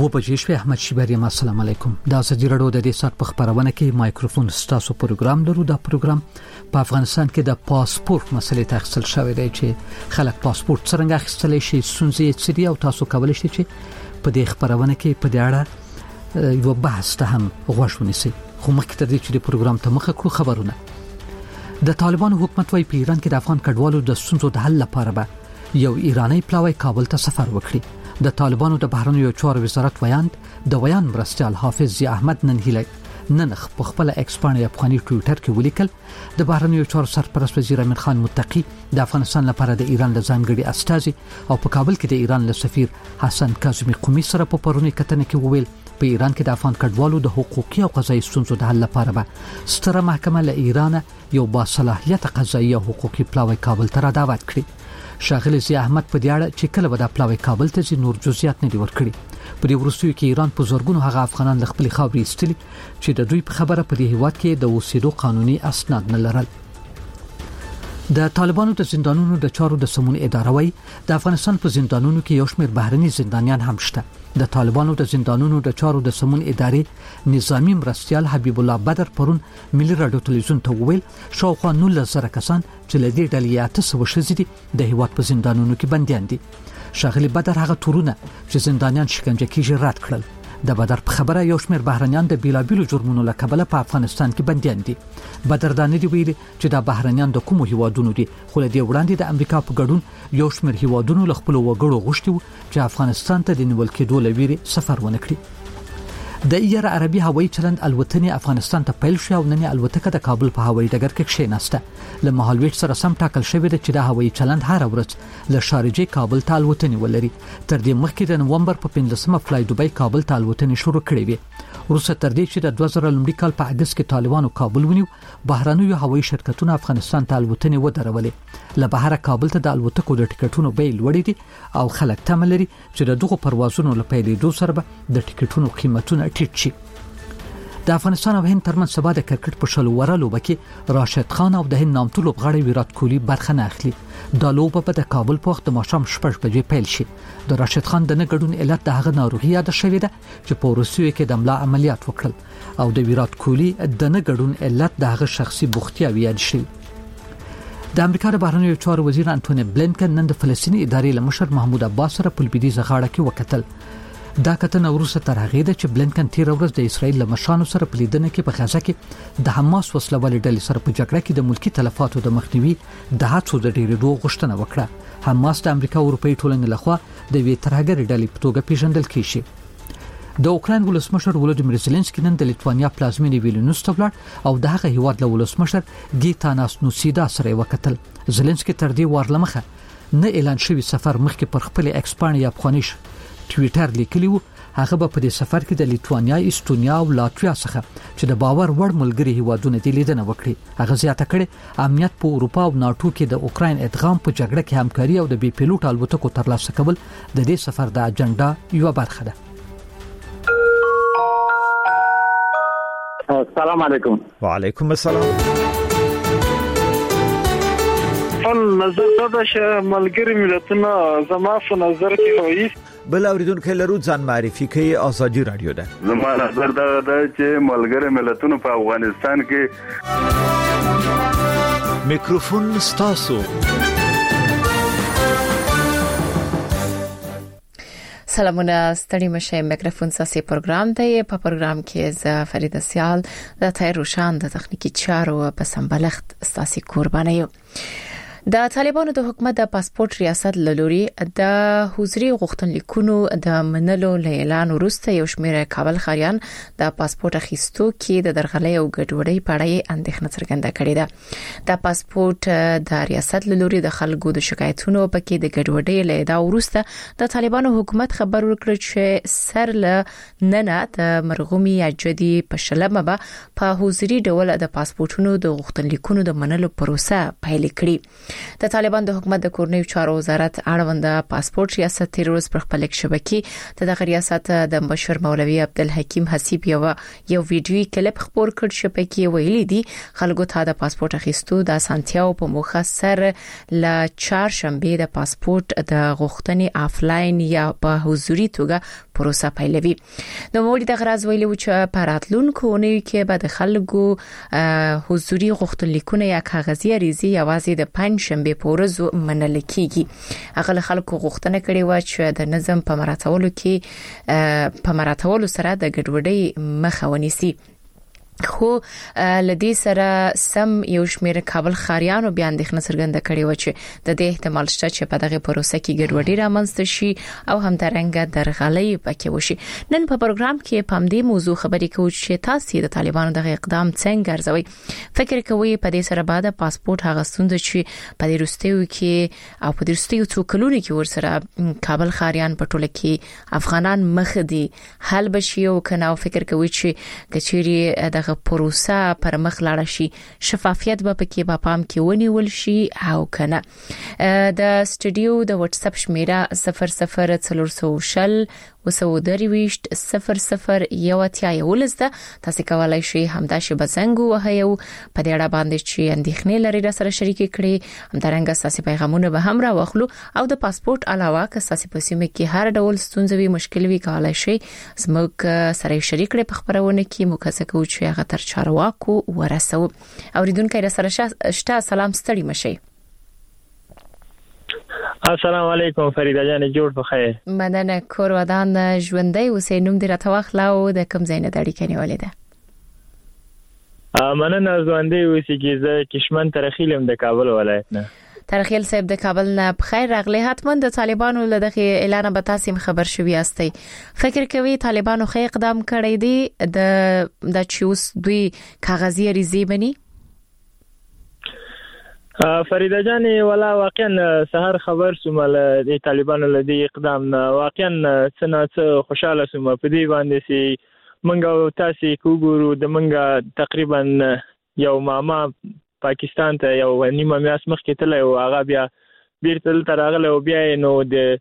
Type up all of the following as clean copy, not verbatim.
بجې احمد شیبری السلام علیکم. دا ازادي رادیو د دې سات په خبرونه کې مایکروفون ستاسو پروګرام لرو. دا پروګرام په افغانستان کې د پاسپورت مسلې تخصیل شوی دی چې خلک پاسپورت څنګه اخیستلی شي، ستونزې څه دي او تاسو کولی شئ چې په دې خبرونه کې په دې اړه یو بحث ته هم غوږ ونیسئ. خو مخکې تر دې چې د پروګرام ته مخه کړو خبرونه. د طالبانو حکومت وايي په ایران کې د افغان کډوالو د ستونزو د حل لپاره به یو ایرانی پلاوی کابل ته سفر وکړي. د طالبانو د بهرنیو چارو وزارت د ویان مرستیال حافظ ضیاء احمد نن په خپل ایکس باندې افغاني ټوئیټر کې ولیکل د بهرنیو چارو سرپرست وزیر امین خان متقی د افغانستان لپاره د ایران د ځانګړي استازي او په کابل کې د ایران له سفیر حسن کاظمی قومي سره په پرونی کتنه کې وویل په ایران کې د افغان کډوالو د حقوقي او قضایي ستونزو د حل لپاره به ستره محکمه له ایران یو باصلاحیت قضایي او حقوقي پلاوی کابل ته را دعوت کړي. شاغلی ضیاء احمد په دې اړه چې کله به د پلاوی کابل ته ځي نور جزئیات نه دی ورکړي. په دې وروستیو کې ایران په زورګونو هغه افغانان له خپل خاورې ایستلي چې د دوی په خبره په دې هیواد کې د اوسېدو قانوني اسناد نه لرل. د طالبانو د زندانونو د چارو د سمون اداره وایي د افغانستان په زندانونو کې یو شمېر بهرني زندانیان هم شته. د طالبانو د زندانونو د چارو د سمون ادارې نظامی مرستیال حبیب الله بدر پرون ملي رادیو تلویزیون ته وویل شاوخوا 19,000 کسان چې له دې ډلې 800 ښځې دي د هیواد په زندانونو کې بنديان دي. شاغلی بدر هغه تورونه چې زندانیان شکنجه کیږي رد کړل. د بدر په خبره یو شمېر بهرنیان د بیلابیلو جرمونو له کبله په افغانستان کې بنديان دي. بدر دا نه دی ویلي چې د بهرنیان د کومو هیوادونو دي، خو له دې وړاندې د امریکا په ګډون یو شمېر هیوادونو له خپل وګړو غوښتي وو چې افغانستان ته د نیول کېدو لویري سفر ونه کړي. د ایر عربي هوایي چلند الوتنې افغانستان ته پیل شو او نن الوتکه د کابل په هوایي ډګر کې کښېناسته. له مهالویش سره سم ټاکل شوی دی چې د هوایي چلند هر ورځ له شارجه کابل ته الوتنې ولري. تر دې مخکې د نومبر په 15مه فلای دوبۍ کابل ته الوتنې شروع کړې وې. وروسته تر دې چې د 2000 لومړي کال په اگست کې طالبانو کابل ونیو، بهرنیو هوایي شرکتونو افغانستان ته الوتنې ودرولې. له بهر کابل ته د الوتکو د ټیکټونو بیې لوړې دي او خلک تمه لري چې د دغو پروازونو له پیلېدو سره به د ټیکټونو قیمتونه ټیټ شي. د افغانستان او هند ترمنځ سبا د کرکټ په شلو وره لوبه کې راشد خان او د هند نامتو لوبغاړی ویرات کوهلی برخه نه اخلي. دا لوبه په د کابل په وخت د ماښام 6 بجې پیل شي. د راشد خان د نه ګډون علت د هغه ناروغي یاد شوې ده چې په روسیې کې د ملا عملیات وکړل او د ویرات کوهلی د نه ګډون علت د هغه شخصي بوختیاوي یاد شي. د امریکا د بهرنیو چارو وزیر انټونی بلینکن نن د فلسطیني ادارې له مشر محمود عباس سره په لویدیځه غاړه کې وکتل. دا کتنه وروسته تر هغه ده چې بلینکن تیر ورځ د اسرایل له مشرانو سره په لیدنه کې په غزه کې د حماس وسلوالې ډلې سره په جګړه کې د ملکی تلفاتو د مخنیوي د هڅو د ډیرېدو غوښتنه وکړه. حماس د امریکا او اروپאי ټولنې لخوا د وی ترهګر ډلې په توګه پیژندل کیږي. د اوکراین ولسمشر ولودیمیر زيلنسکي نن د لیتوانیا پلازمینې ویلنوس ته ولاړ او د هغه هیواد له ولسمشر گیتاناس نوسیدا سره وکتل. زيلنسکي تر دې ورلمخه نه اعلان شوی سفر مخکې پر خپل ایکس باندې افغانیش ټوئیټر لیکلی وو. هغه په دې سفر کې د لیتوانیا، استونیا او لاتویا څخه چې د باور وړ ملګري هیوادونه دي لیدنه وکړي. هغه زیاته کړې امنیت په اروپا او ناتو کې د اوکراین ادغام په جګړه کې همکاري او د بي پیلوټ الوتکو ترلاسه کول د دې سفر د اجنډا یو برخه ده. السلام علیکم. وعلیکم السلام. نظر دا چې ملګری ملتونه زما په نظر کې وایي بل اوریدونکو لرو ځان معرفي کوي. ازادي رادیو ده. زما نظر دا چې ملګری ملتونه په افغانستان کې میکروفون ستاسو. سلامونه، ستړي مشه. میکروفون ساسي پروګرام دی. په پروګرام کې ز فرید سیال د تایروشان د تخنیکی چارو په سمبلخت ستاسي قربانه یو. د طالبانو د حکومت د پاسپورت ریاست لوري د حضوري غوښتنلیکونو د منلو اعلان وروسته یو شمېر کابل خاریان د پاسپورت اخیستو کې د درغلۍ او ګډوډۍ په اړه اندېښنه څرګنده کړې ده. د پاسپورت د ریاست لوري د خلکو د شکایتونو په کې د ګډوډۍ له ادعا وروسته د طالبانو حکومت خبر ورکړ چې سر له ننه د مرغومي اجدي په شلمه به په حضوري ډول د پاسپورتونو د غوښتنلیکونو د منلو پروسه پیل کړي. د طالبان د حکومت د کورنیو چارو وزارت اړوند پاسپورت ریاست تیروز پر خپل شبکې د ریاست د مشر مولوی عبدالحکیم حسیب یو ویډیوي کلیپ خبر کړ شبکې ویلي دي خلکو ته د پاسپورت اخیستو د اسانتیاو په موخه سر ل چهارشنبه د پاسپورت د غوښتنې آفلاین یا په حضوري توګه پروسه پیلوي. د مولوی د غراز ویلي چې په راتلونکو اونیو کې به د خلکو حضوري غوښتنلیکونه یا کاغذي اریزي یوازې د پنځشنبه په ورځ منل کیږي. هغه خلکو غوښتنه کړې و چې د نظم په مراتبولو کې په مراتبولو سره د ګډوډۍ مخه ونیسي. خو لدی سره سم یو شمېر کابل خاریانو بیا اندېښنه څرګنده کړې و چې د دې احتمال شته چې په دغه پروسه کې ګډوډي رامنځته شي او همدارنګه درغلۍ پکې وشي. نن په پروګرام کې په دې موضوع خبرې کوو چې تاسو د طالبانو دغه اقدام څنګه ارزوي. فکر کوئ په دې سره بعد پاسپورت هغه ستونزه چې په دې وروستیو کې او په دې وروستیو څو کلونو کې ورسره کابل خاریان په ټوله کې افغانان مخ دي حل بشي او کنه فکر کوئ چې کچيري دغه پروسه پر مخ لاړ شي شفافیت به پکې په پام کې ونیول شي او کنه. د سټډیو د واتس اپ شمیره 0040 وسودریويشت 00 تاسو کولای شئ همدا شی بزنګ وهیو په دې اړه باندې چې اندېښنې لري را سره شریک کړي همدارنګه تاسو پیغامونه به هم را واخلو او د پاسپورت علاوه که تاسو په سیمه کې هر ډول ستونزې وي مشکل وي کولای شئ زموږ سره شریک کړئ په خبرونه کې مکسه کوو چې هغه تر چارواکو ورسو. اوریدونکو را سره شته سلام ستړي مشي. السلام علیکم فریده جان جوړ په خیر. مننه کور ودان ژوندۍ اوسې نوم دې راته واخلاو د کوم ځای نه د اړیکې نیولې ده؟ مننه ژوندۍ اوسې کې زه کشمن ترخیلم د کابل ولایت نه. ترخیل صاحب د کابل نه بخیر راغلی. حتما د طالبانو له دغه اعلان به تاسو خبر شوي یاستئ. فکر کوي طالبانو خې اقدام کړی دی د چوس دوی کاغذي اریزي بني؟ فریده جان ولا واقعا سحر خبر سومل د طالبانو له دې اقدام واقعا څنګه خوشاله سوم په دې باندې سي منګو تاسو کوګورو د منګه تقریبا یو ماما پاکستان ته یو نیمه میاس مخکې تل او هغه بیا بیرته تراغله او بیا نو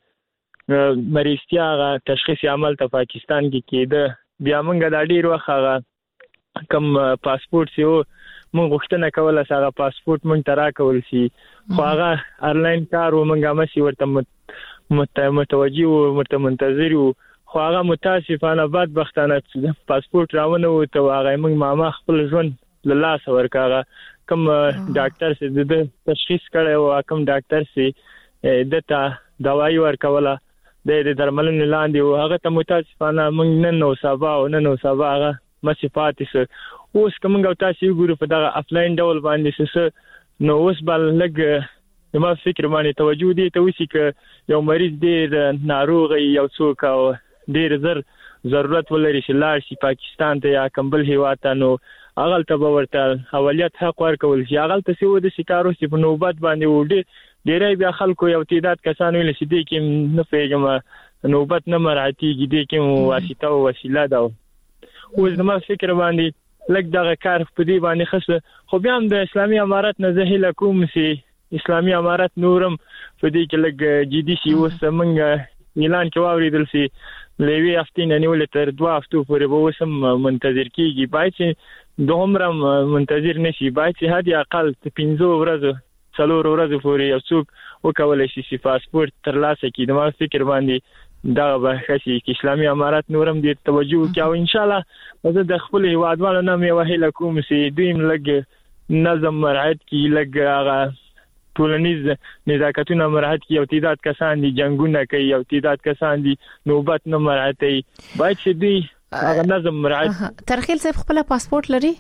د مریضتیا تشخیص عمل ته پاکستان کې کېده بیا منګه د ډیر وخت کم پاسپورت سیو مونږ غوښتنه کوله چې پاسپورت مونږ ترا کول شي خو هغه آنلاین کار و مونږه مسی ورته متوجي او ورته منتظر و خو هغه متاسفانه بدبختانه پاسپورت راونه و ته هغه مونږ ماما خپل ژوند له لاس ورکاغه کوم ډاکټر سي د تشخیص کړي او کوم ډاکټر سي دته دوايي ورکوله د درملنې لاندې او هغه ته متاسفانه مونږ نن نو سبا هغه مسافات سره اوس کومه تاسو ګورو په دغه افلاین ډول باندې څه نو اوس بل لګ ما فکر باندې توجه دي ته وسی ک یو مریض ډیر ناروغ یو څوک او ډیر ضرورت ولري چې لاړ شي پاکستان ته یا کمبل هیواد ته نو هغه ته ورته اولیت حق ورکول شي هغه ته سیو د شکارو چې په نوبت باندې وډي ډیرای بیا خلکو یو تعداد کسان ویل چې دي کې نه پیګم نوبت نه مراتي دي کې واسطه او وسیله ده اوس ما فکر باندې لکه دغه کار په دې باندې خصه خو بیا هم د اسلامي امارات نه زهیل کوم سي اسلامي امارات نورم په دې کې لګ جدي شي اوس موږ اعلان کې واوریدل سي لوي هفتې نه نیول تر 2 هفتو پورې به وسم منتظر کیږي باید چې دومره منتظر نشي باید چې هدي اقل 15 ورځې 4 ورځې پورې یو څوک وکولای شي چې پاسپورت ترلاسه کړي د ما فکر باندې دا به خاصي اسلامي امارات نورم دې توجه وکړي او ان شاء الله زه د خپل هیوادوالو نه مې وهله کوم چې دوی لګ نظم مرعت کی لګ هغه ټولنیز نزاکتونه مرعت کی او تعداد کسان دي جنگونه کوي او تعداد کسان دي نوبت نه مرعتي باید چې دوی هغه نظم مرعت. ترخیل صاحب خپل پاسپورت لري؟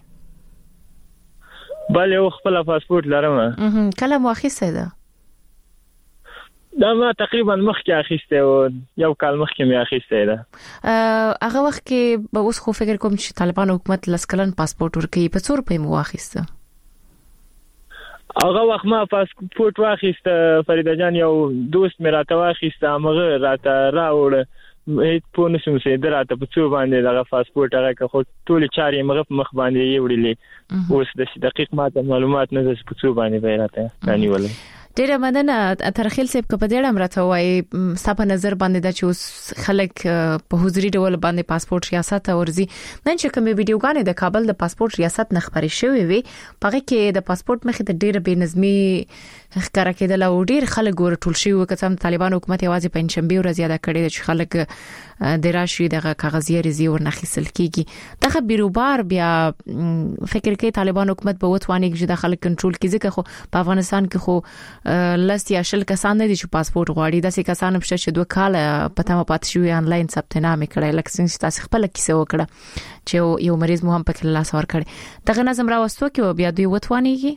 بله او خپل پاسپورت لرم. کله مو اخیسته ده؟ دا ما تقریبا مخکې اخیسته او یو کال مخکې مې اخیسته ده. هغه وخت کې به اوس خو فکر کوم چې طالبان حکومت لسکلن پاسپورت ورکړي په څور په مو اخیسته؟ هغه وخت ما پاسپورت واخیسته فریده جان یو دوست مې راته واخیسته هغه راته راوړ هیڅ په نشم چې دراته په څو باندې دغه پاسپورت هغه خو ټول چارې مغه مخ باندې یې وړلې اوس د دقیق ماته معلومات نه د په څو باندې بیراته رانیولې. ډیره مننه ترخیل صاحب په دې اړه مرته وایي صاحب نظر باندې د چې خلک په حضوري ډول باندې پاسپورت ریاست ورزي نن چې کوم ویډیوګانې د کابل د پاسپورت ریاست نه خبرې شوې وي پغه کې د پاسپورت مخې ته ډیره بېنظمي ښکارا کېدل او ډیر خلک ورټول شي وکړم طالبان حکومت یوازې پنځشنبه ورځ یاد کړی چې خلک د راشي د کاغذي ریزي ورنخیسل کیږي دغه بیروبار بیا فکر کوي طالبان حکومت به وتواني چې د خلک کنټرول کړي خو په افغانستان کې خو لست یا شل کسان دي چې پاسپورت غواړي د سې کسان په چې 2 کال پته ما پات شوی انلاین ثبت نام کړی لکه څنګه تاسو خپل کیسه وکړه چې یو مریض مو هم پکې لاس ور کړی دغه نظم راوستو کې بیا دوی وتوانيږي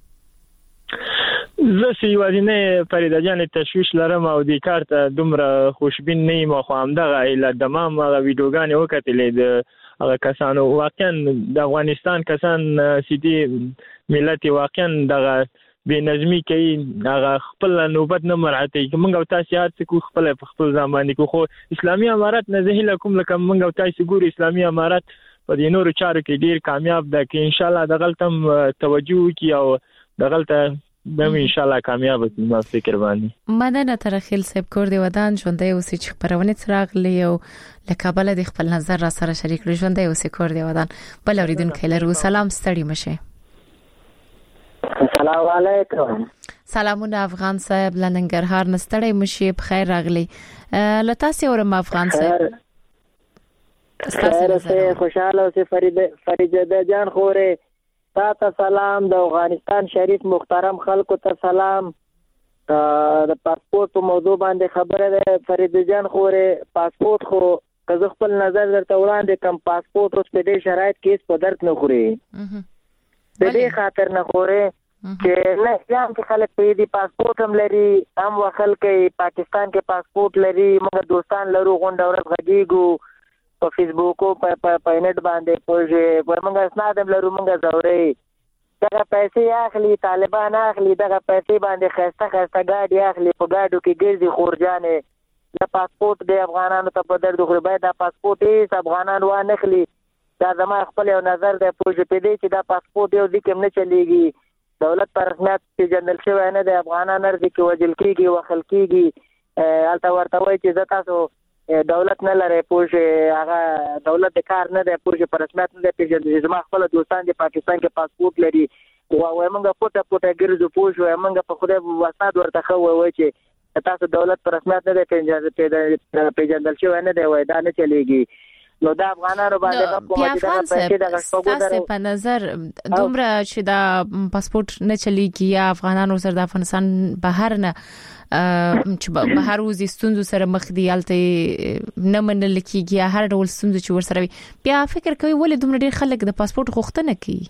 زه سیوازینه فریده جان تشویش لرم او د کار ته دومره خوشبین نه یم خو همدغه اله دمام ویډیوګانې وکټلې د هغه کسانو واقعا د افغانستان کسان سیدي ملت واقعا دغه بنظمی کوي هغه خپل نوبت نه مرعته موږ او تاسو هر څه کو خپل ځمانه کو خو اسلامي امارات نه زه کوم لکه موږ او تاسو ګور اسلامي امارات په دې نورو چارو کې ډیر کامیاب ده کې ان شاء الله دغلتم توجه کی او دغلته به ان شاء الله کامیاب شي ما فکر باندې مننه ترخیل صاحب کور دی ودان ژوندۍ اوسې چې خبرونه څراغلی او لکابل د خپل نظر را سره شریک لري ژوندۍ اوسې کور دی ودان بل اوریدونکو لرو سلام ستړي مشه السلام علیکم سلامونه افغان صاحب لننګرهار نستړی مشه بخیر راغلی لتاسې اورم افغان صاحب ستاسو خوشاله اوسې فریده جان خوره تاسو سلام د افغانستان شریف محترم خلکو ته سلام د پاسپورت په موضوع باندې خبره ده فریده جان خوره پاسپورت خو که خپل نظر درته وړاندې کوم پاسپورت اوس په دې شرایط کې په درد نه خوري د دې خاطر نه خوري چې نه ځان کې خلک په دې پاسپورت هم لري هم وخل کې پاکستان کې پاسپورت لري موږ دوستان لرو غونډه ورځ غږیږو په فیسبوک او په نت باندې پوجي موږ اسناد هم لرو موږ زوري دغه پیسې اخلي طالبان اخلي دغه پیسې باندې خسته ګاډي اخلي په ګاډو کې ګرځي خورجانې د پاسپورت د افغانانو ته په درد خو باید د پاسپورت هیڅ افغانان و نه خلی دا زما خپل یو نظر دی پوجي په دې چې دا پاسپورت یو د کوم نه چلیږي دولت پر رسمیت چې جنرال شوی نه د افغانانو ارزي کې وجل کیږي وخل کیږي البته ورته وایي چې تاسو دولت نه لري پوجي هغه دولت د کار نه دی پوجي پر رسمیت نه دی چې زما خپل دوستان د پاکستان کې پاسپورت لري او موږ پټه ګرځو پوجي موږ په خوده وساد ورته خو وایي چې تاسو دولت پر رسمیت نه دی پیژندل شوی نه دی وای دا نه چلیږي نو دا افغانانو باندې کومه چې دا پیسې د غشتګو په نظر دومره چې دا پاسپورت نه چلیږي یا افغانانو سره د افغانستان بهر نه چې بهر وزي ستونزو سره مخ دي الته نه منل کیږي هر ډول ستونزو چې ور سره بیا فکر کوي ولې دومره ډیر خلک د پاسپورت غوښتنه کوي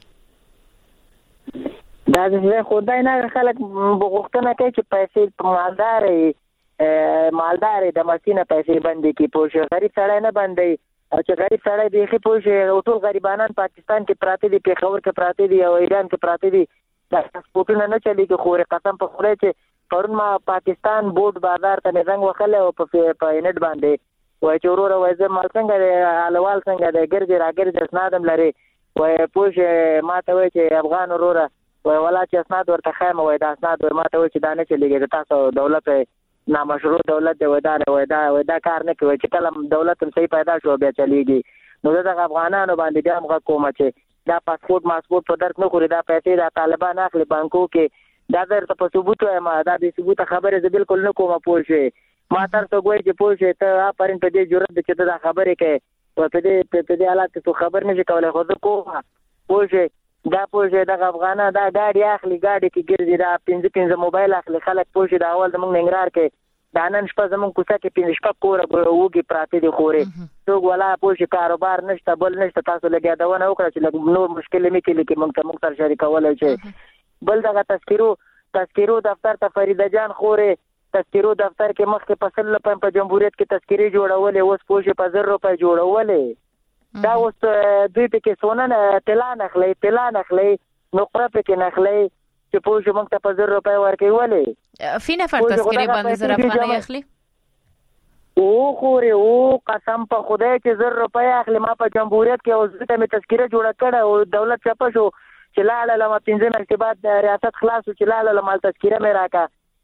دا زه خدای نه خلک غوښتنه کوي چې پیسې مالدار د ماشینه پیسې باندې کې پوښ غریب سړی نه باندې او چې غریب سړی دی خې پوښ ټول غریبانان پاکستان کې پراته دي پیښور کې پراته دي او ایران کې پراته دي دا پاسپورتونه نه چلیږي خو قسم په خدای چې پرون ما پاکستان بورډ بازار ته زنګ وکړل او په نت باندې وای چې ورور وای زه مال څنګه دی حالوال څنګه دی ګرځي راګرځي اسنادم لري وای پوښ ما ته وای چې افغان ورور وای ولا چې اسناد ورته خایم وای دا اسناد ما ته وای چې دا نه چلیږي تاسو دولت نامشروع دولت دی ودا کار نه کوي چې کله دولت هم صحیح پیدا شو بیا چلیږي نو د افغانانو باندې بیا موږ کومه چې دا پاسپورت په درد نه خوري دا پیسې د طالبان اخلي بانکو کې دا درته په ثبوت وایم دا د ثبوت خبره زه بالکل نه کومه پوښې ما تر څو ګوي چې پوښې ته پرین په دې جرأت چې ته دا خبره کوي په دې حالت ته خبر نشي کولای خو زه کومه پوښې دا پوښې د افغانا دا ګاډي اخلي ګاډي کې ګرځي دا 15 موبایل اخلي خلک پوښې دا اول د موږ ننګرهار کې دا نن شپه زمون کوڅه کې 15 شپه کور وګي پراته دي خوري څوک ولا پوښې کاروبار نشته بل نشته تاسو لګیا دونه وکړه چې نور مشکل مې کې لیکي موږ سره شریکولای شي بل دغه تذکیرو دفتر ته فریده جان خوره تذکیرو دفتر کې مخکې په 100 په جمهوریت کې تذکیرې جوړولې اوس پوښې په 1000 روپۍ جوړولې دا اوس دوی په کې سونه تلا نخلي نقره په کې نخلي چې پوښې موږ ته په 1000 روپۍ ورکوي ولې فینا فر تذکیرې باندې 1000 افغانۍ اخلي او خوري او قسم په خدای چې 1000 روپۍ اخلي ما په جمهوریت کې اوس ته مې تذکیره جوړه کړه او دولت چپه شو چې لاله لما 15 مکتبات ریاست خلاص چې لاله لما تذکیره مې راکا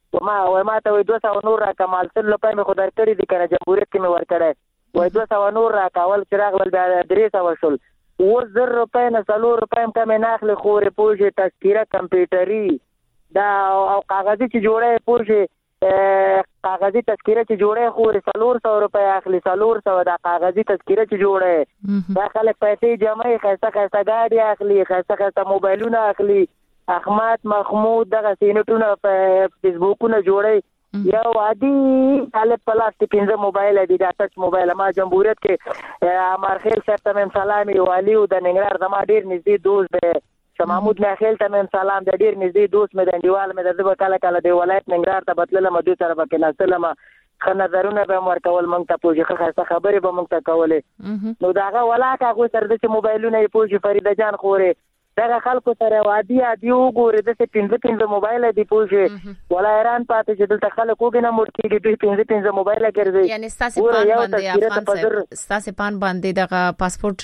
ما ته وای 200 نور را کمال سل په مې خدای کړی دي کنه جمهوریت کې مې ور کړی وای 200 نور را کاول چراغ ول بیا 300 شول و 1000 روپے نه 100 روپے کم نه اخلي خورې پوجي تذکره کمپیوټري دا او کاغذي چې جوړه پوجي کاغذي تذکره چې جوړه خورې 300 روپے اخلي 300 دا کاغذي تذکره چې جوړه دا خلک پیسې جمعي خسته ګاډي اخلي خسته موبایلونه اخلي احمد محمود دغه سینټونه په فیسبوکونه جوړي یو عادي طالب پلاستیک 15 موبایل دی دا ټچ موبایل ما جمهوریت کې امرخیل صاحب ته سلام والی او د ننګرهار زما ډیر نږدې دوست دی محمود ناخیل ته سلام د ډیر نږدې دوست مې د انډیوال مې د کله کله دی ولایت ننګرهار ته بدلله مدو سره پکې ناستلم خنظرونه به ورکول مونږ ته پوجي خاصه خبرې به مونږ ته کولې نو داغه ولاکه خو سره د موبایلونه یې پوجي فرید جان خورې دا خلکو سره وادي وګوري د 15 موبایل دی پوجي ولا ایران پاتې چې دلته خلکو کې نه مړ کېږي دوی 15 موبایل کوي یعنی ستاسو پان باندې افغان ستاسو پان باندې دغه پاسپورت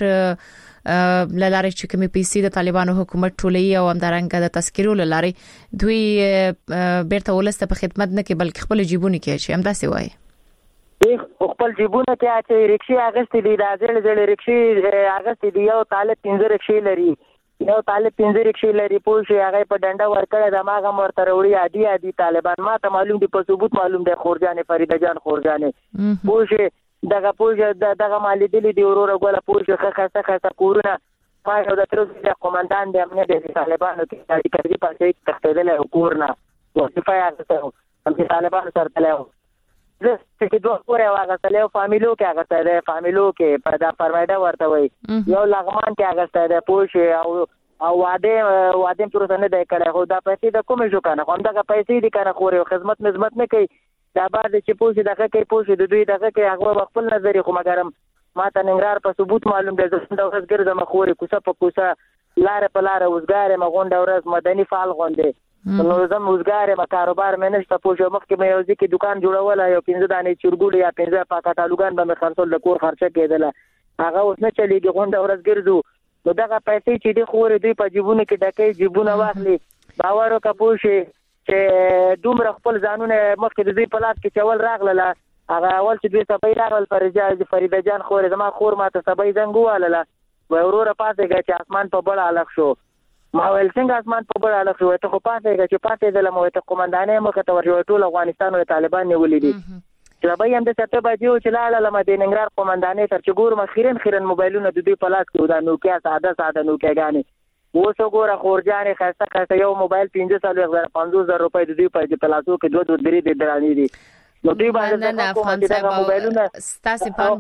لاره چې کومې پیسې د طالبانو حکومت ټولې او همدارنګه د تذکرو لاره دوی بیرته ولسته په خدمت نه کې بلکې خپل جیبونه کې چې همداسې وایي خپل جیبونه کې چې رکشې اغستې دي د ځل رکشې اغستې دي یو طالب 15 رکشې لري یو طالب 15 رکشې لري پوه هغه په ډنډه ورکړه د ماغه مرته وروړي عادي طالبان ما ته معلوم دي په ثبوت معلوم دي خورجان فریده جان خورجانې پوه دغه پوه دغه مالی دي وروره ګوله پوه خاصه کورونه ما یو د ترڅ قومندان دی امنیت د طالبانو کې د کړي پاتې تختیدل کورونه وظیفه یې هغه هم طالبانو سره تلو زه چې دوه پورې واغستلې فامیلو کې هغه فامیلو کې په دا فرمایده ورته وي یو لغمان کې هغه ستاره پوښ او واده پروسه نه دی کړی خو دا پیسې د کومې جو کنه هم دا پیسې دي کنه خوري خدمت نه کوي دا بعد چې پوښ دغه کې پوښ د دوی دغه کې هغه خپل نظر خو مګرم ما ته ننګرهار په ثبوت معلوم دی زه د ورځ ګرځم خوري کوڅه په کوڅه لار په لار وزګار مغونډه ورځ مدني فعال غونډه نو زم وزګار ما کاروبار مې نشته پوښ مخکې مې یو ځکه دکان جوړول یو 15 دانې چورګول یا 15 پاکټالوګان به مې خرڅول د کور خرچه کېدله هغه اوس نه چلیږي غونډه ورځ ګرځو نو دغه پیسې چې دی خوري دوی په جیبونه کې ډکې جیبونه واخلي باور وکړه پوښ چې دومره خپل ځانونه مخکې د دوی په لاس کې چول راغله هغه اول چې دوی سبای راغل فریده جان خوري زما خور ماته سبای زنګ واله و وروره پاتې چې اسمان په بل الګ شو ما ول څنګه اسمان په بل الګ شو ته خو پاتې د لموته قومندانې مخه ته ورجو ټول افغانستان او طالبان نیولې دي چې به هم د سته بجو چې لاله مدینه ننګرهار قومندانې تر چې ګور خیرن موبایلونه د دوی په لاس کې ودا نوکیا ساده نوکیا غانې وسو ګوره خورجانې خاصه یو موبایل 15,000 روپۍ د دوی په لاسو کې 2-3 د درانی دي نو دوی باندې افغان صاحب ستاسو پان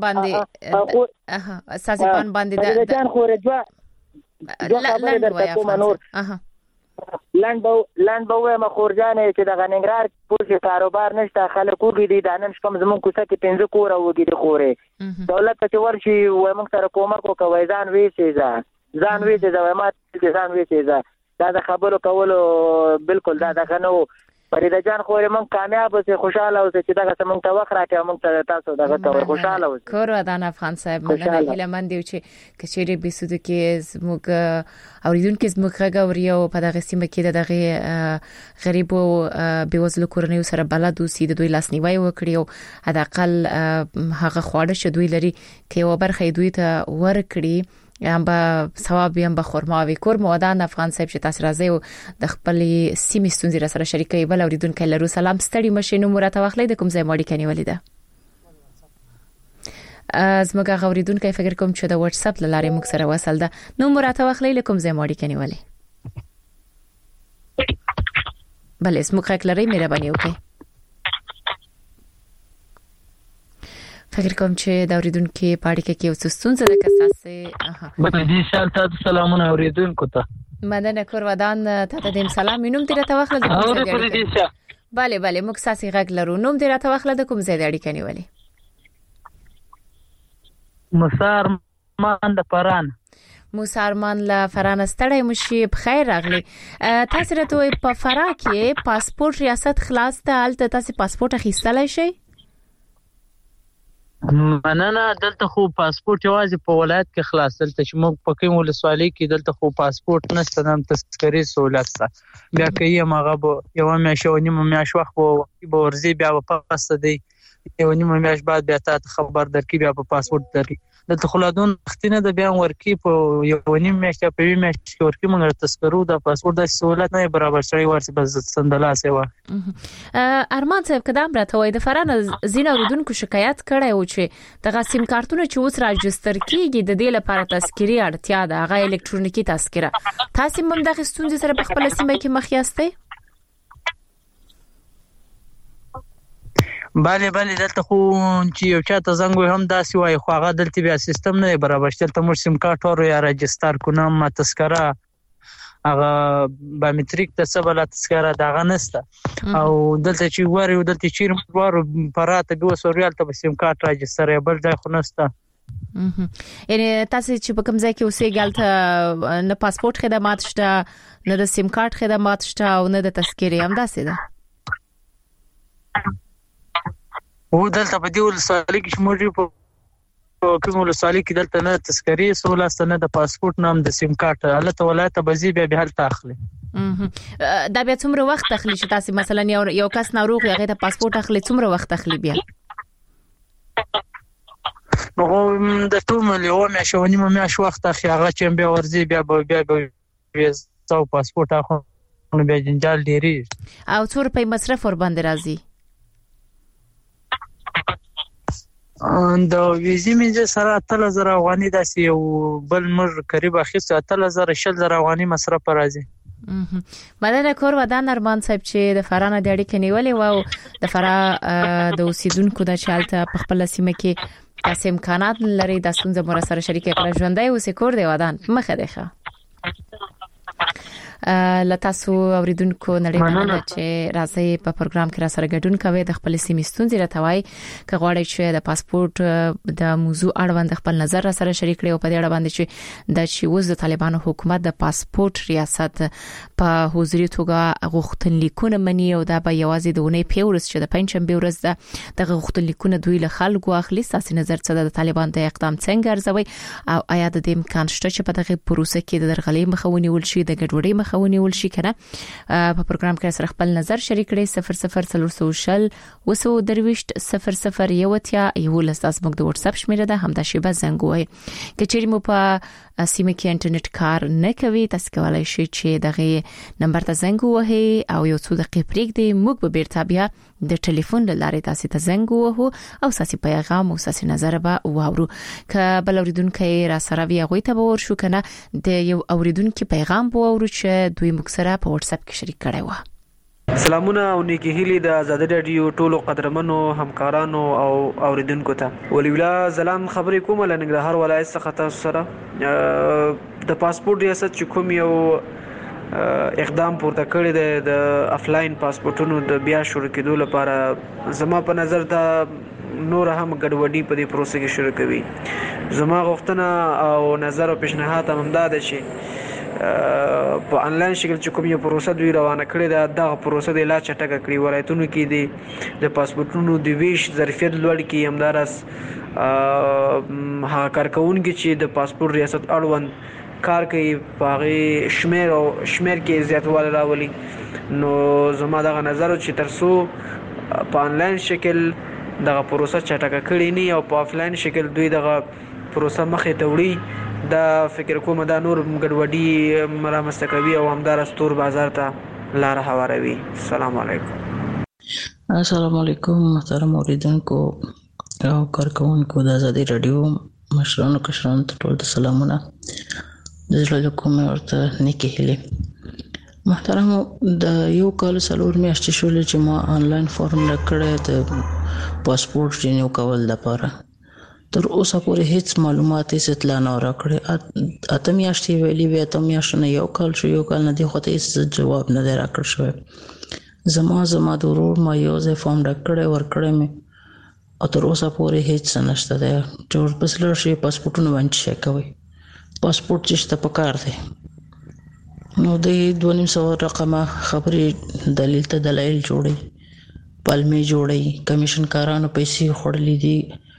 باندې د جان خورجوا لاند به ما خورجانې چې د غننګرهار پوښ کاروبار نشته خلکو کې دي د نن شپم زمون کوڅه کې 15 کور وګړي دي خورې دولت ته ورشي و موږ سره کومک وکوي ځان وې ما دا د خبرو کولو بالکل دا غنو فریده جان خورې مونږ کامیاب اوسې خوشاله اوسې چې دا څنګه ته وخت راکې مونږ ته تاسو دا ته خوشاله اوسې کور ودان افغان صاحب مننه هله من دی چې کچېری بيسود کې زموږ اوریدونکو زموږ غوړی او په دغه سیمه کې دغه غریب او بیوزلو کورنیو سره بلد اوسې د دوی لاسنیوي وکړي او حداقل هغه خواړه چې دوی لري کې یو برخه دوی ته ورکړي یم به ثواب یم به خرماوي کور مودان افغان صاحب چې تاسو راځي او د خپل سیمې ستونزې را سره شریکوي بل اوریدونکو لرو سلام ستړي مشینو مرته واخلې د کوم ځای ماړی کني ولیده زموږ اوریدونکو فکر کوم چې د واتس اپ لاره موږ سره وصل ده نو مرته واخلې کوم ځای ماړی کني ولې بل اسمو خلک لري مهرباني وکړئ فکر کوم چې دا اوریدونکو پاړی کې اوس ستونزه ده کساسه په دې شال تاسو سلامونه اوریدونکو ته مدنه کور ودان ته دې سلام نوم دې راته واخله bale موږ ساسي غږ لرو نوم دې راته واخله د کوم ځای د اړیکې نیولې مسارمان د فران مسارمان له فرانه ستړی مشي بخیر راغلی تاسو راته په فرا کې پاسپورت ریاست خلاص ته الته تاسو پاسپورت اخیستلای شئ مننه. دلته خو پاسپورت یوازې په ولایت کې خلاص، دلته چې موږ په کوم ولسوالۍ کې دلته خو پاسپورت نشته، نام تذکرې سہولت شته. بیا که یې مغه یو میاشت او نیمه میاشت وخت به ورځي، بیا په پاسته دی یو نیمه میاشت بعد بیا ته خبر درکې، بیا په پاسپورت درکې. دلته خلادون وختینه د بیا ورکی په یو نیمه میاشت په وی میاشت کې ورکی موږ تذکرو د پاسپورت د سہولت نه برابر شوی ورسې بس سندلاسه و. ارمان صاحب کدام راته وای د فرانه زین اوردونکو شکایت کړی و چې د غسیم کارتونه چې اوس راجستر کیږي د دې لپاره تذکری اړتیا ده، هغه الکترونیکی تذکره. تاسو هم د ستونزې سره په خپل سیمه کې مخ یاستئ؟ بله دلته خو چې یو چاته زنګ وي هم داسې وای، خو هغه دلته بیا سیستم نه برابر شته. ته مر سیم کارت ورو یا رجستر کنه ما تذکره هغه بایومټریک د سبا تذکره دغه نسته. او دلته چې وره دلته چې ورو پراته 200 ریال ته سیم کارت رجستر یا بل ځای خو نسته. یعنی تاسو چې په کوم ځای کې اوسئ ګالته نه پاسپورت خدمات شته، نه د سیم کارت خدمات شته او نه د تذکرې هم داسې ده. و دلته په دې ولسوالۍ کې شموږ په کوم ولسوالۍ کې دلته نه تذکرې سہولت نه د پاسپورت نام د سیم کارت الته ولایت بزی بیا هل تاخلي. دا بیا څومره وخت اخلي چې تاسو مثلا یو کس ناروغ هغه ته پاسپورت اخلي، څومره وخت اخلي بیا؟ نو د ټول مليون میاشتونی میاش وخت اخلي، هغه چې بیا ورځي بیا ویزا او پاسپورت اخلي بیا جنجال ډیری. او څور په مصرف ور باندې راځي؟ د ویزې مې سره 3000 افغاني داسې یو بل مر قریب اخیست 3000 افغاني مصرف راځي. مننه کور ودان ارمان صاحب چې د فرانه د اړیکې نیولې و د فرا د اوسیدونکو د چالتہ په خپل سیمه کې تاسو امکانات لري د ستونزې مر سره شریک کړئ. ژوندۍ اوسې کور دی ودان مخه دی ښه. لتاسو اوریدونکو نړۍ مننه چې راځي په پروګرام کې را سره ګډون کوي، د خپل سیمې ستونزې راټوي. که غواړئ چې د پاسپورت د موضوع اړوند خپل نظر را سره شریک کړئ او په دې اړه باندې چې د شیوز د طالبانو حکومت د پاسپورت ریاست په حضوري توګه غوښتنلیکونه مني او دا به یوازې د ونې پیورس چې د پنځم ورځ د غوښتنلیکونه دوی له خلکو اخلي. تاسو نظر څه د طالبان د اقدام څنګه ارزوي او آیا د دې امکان شته چې په دغه پروسه کې د درغلي مخاوني ول شي، د ګډوډۍ مخاوني ول شي کنه؟ په پروګرام کې سره خپل نظر شریک کړئ. 00 وسو درويشت 00 یوتیا یو لاساس موږ د واتس اپ شمیره ده، همدا شی به زنګ وای. کچېری مو په سیمه کې انټرنیټ کار نه کوي، تاسو کولای شئ چې دغه نمبر ته زنګ وهئ او یو څو دقیقې پرېږدئ، موږ به بیرته بیا د ټلیفون لارې تاسو ته زنګ وهو او تاسو پیغام او تاسو نظر به واورو. که بل اوریدونکو را سره وی هغه ته ور شو کنه د یو اوریدونکو پیغام به واورو چې دوی موږ سره په واتس اپ کې شریک کړي و. سلامونه او نیکی هیلی د آزادی رادیو ټولو قدرمنو همکارانو او اوریدونکو ته. ولی ولا سلام خبرې کوم له ننګرهار ولایت څخه تاسو سره د پاسپورت ریاست چې کوم یو اقدام پورته کړی دی د افلاین پاسپورتونو د بیا شروع کېدو لپاره، زما په نظر دا نور هم ګډوډي په دې پروسه کې شروع کوي. زما غوښتنه او نظر او پیشنهاد هم دا ده چې په انلاین شکل چې کوم یو پروسه دوی روانه کړې ده دغه پروسه د لا چټکه کړي. ولایتونو کې د پاسپورتونو د ویش ظرفیت لوړ کړي، همدارس ها کارکونکي چې د پاسپورت ریاست اړوند کار کوي په شمیر کې زیاتوالی راولي. نو زما دغه نظر چې ترسو په انلاین شکل دغه پروسه چټکه کړي نه او په آفلاین شکل دوی دغه پروسه مخې ته وړي، دا فکر کوم دا نور ګډوډي مرامسته کوي او همدارس تور بازار ته لار هواروي. السلام علیکم. السلام علیکم محترم اوریدونکو او کارکونکو د آزادی رادیو مشرانو کشرانو ته ټول سلامونه. د زړه کومه ورته نیکی هیلې. محترم د یو کال سلور میاشتې شولې چې ما آنلاین فارم راکړی د پاسپورت رینیو کول لپاره. تر اوسه پورې هیڅ معلومات هیڅ اطلاع نه راکړې. اته میاشتې ویلې وې، اته میاشتې نه یو کال شو، یو کال نه دی خو ته هیڅ جواب نه دی راکړل شوی. زما د ورور ما یو ځای فارم راکړی ورکړی مې او تر اوسه پورې هیڅ نشته دی چې ورپسې لاړ شي پاسپورټونه باندې چک کوي. پاسپورت چې شته پکار دی نو د 200 رقمه خبرې دلیل ته دلایل جوړي، پلمې جوړي، کمیشن کارانو پیسې خورلې دي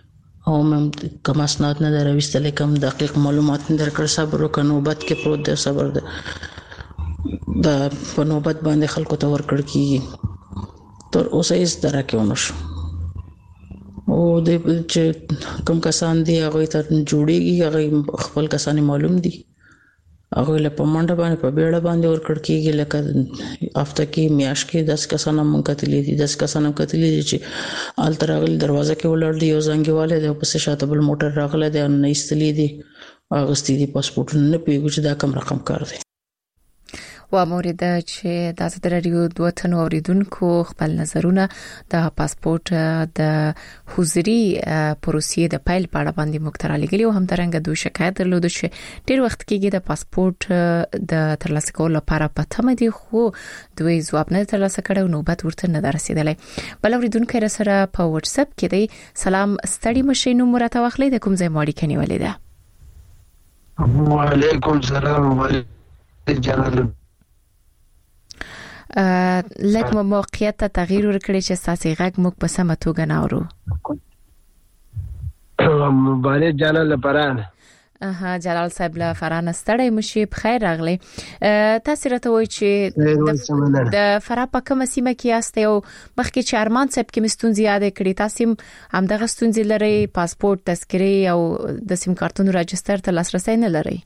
او مم کم اسناد نه درويستل کم دقیق معلومات نه درکړ صبر وکړ نوبت کې پروت دی صبر دی دا په نوبت باندې خلکو ته ورکړ کیږي تر اوسه هیڅ درکې ونه شو او د چې کوم کسان دي هغه ته جوړیږي هغه خپل کسان معلوم دي هغه له پمنډه باندې په بیړه باندې ورکړ کیږي لکه هفته کې میاش کې 10 کسان هم کتلې دي 10 کسان هم کتلې دي چې آل ترغل دروازه کې ولر دي یو ځنګواله دی په شاته بل موټر راغله دی نه استلې دي اغستې دي پاسپورت نه پیږي چې دا کم رقم کار دی و مورد چې د ازادي رادیو دوه تنو اوریدونکو خپل نظرونه د پاسپورت د حضوري پروسې د پیل په اړه باندې مختار لګلی او هم ترنګ دوه شکایت درلود چې ډیر وخت کېږي د پاسپورت د ترلاسه کولو لپاره پته مدي خو دوی ځواب نه ترلاسه کړو نوبت ورته نه رسیدلې بل اوریدونکو سره په واتس اپ کې دی سلام ستړي مشي نو مرته واخلې د کوم ځای ماړي کني ولې ده وعلیکم السلام علیکم جناب لکه موقعیت ته تغییر ورکړي چې ساسي غږ موږ په سمه توګه ناورو مبارک جلال فران جلال صاحب له فران ستړی مشي بخیر راغلی تاسو راته وایي چې د فرا په کومه سیمه کې یاست او مخکې چې ارمان صاحب کې مستونزې یاد کړې تاسو هم دغه ستونزې لري پاسپورت تذکره او د سیم کارتونو راجستر ته لاسرسي نه لري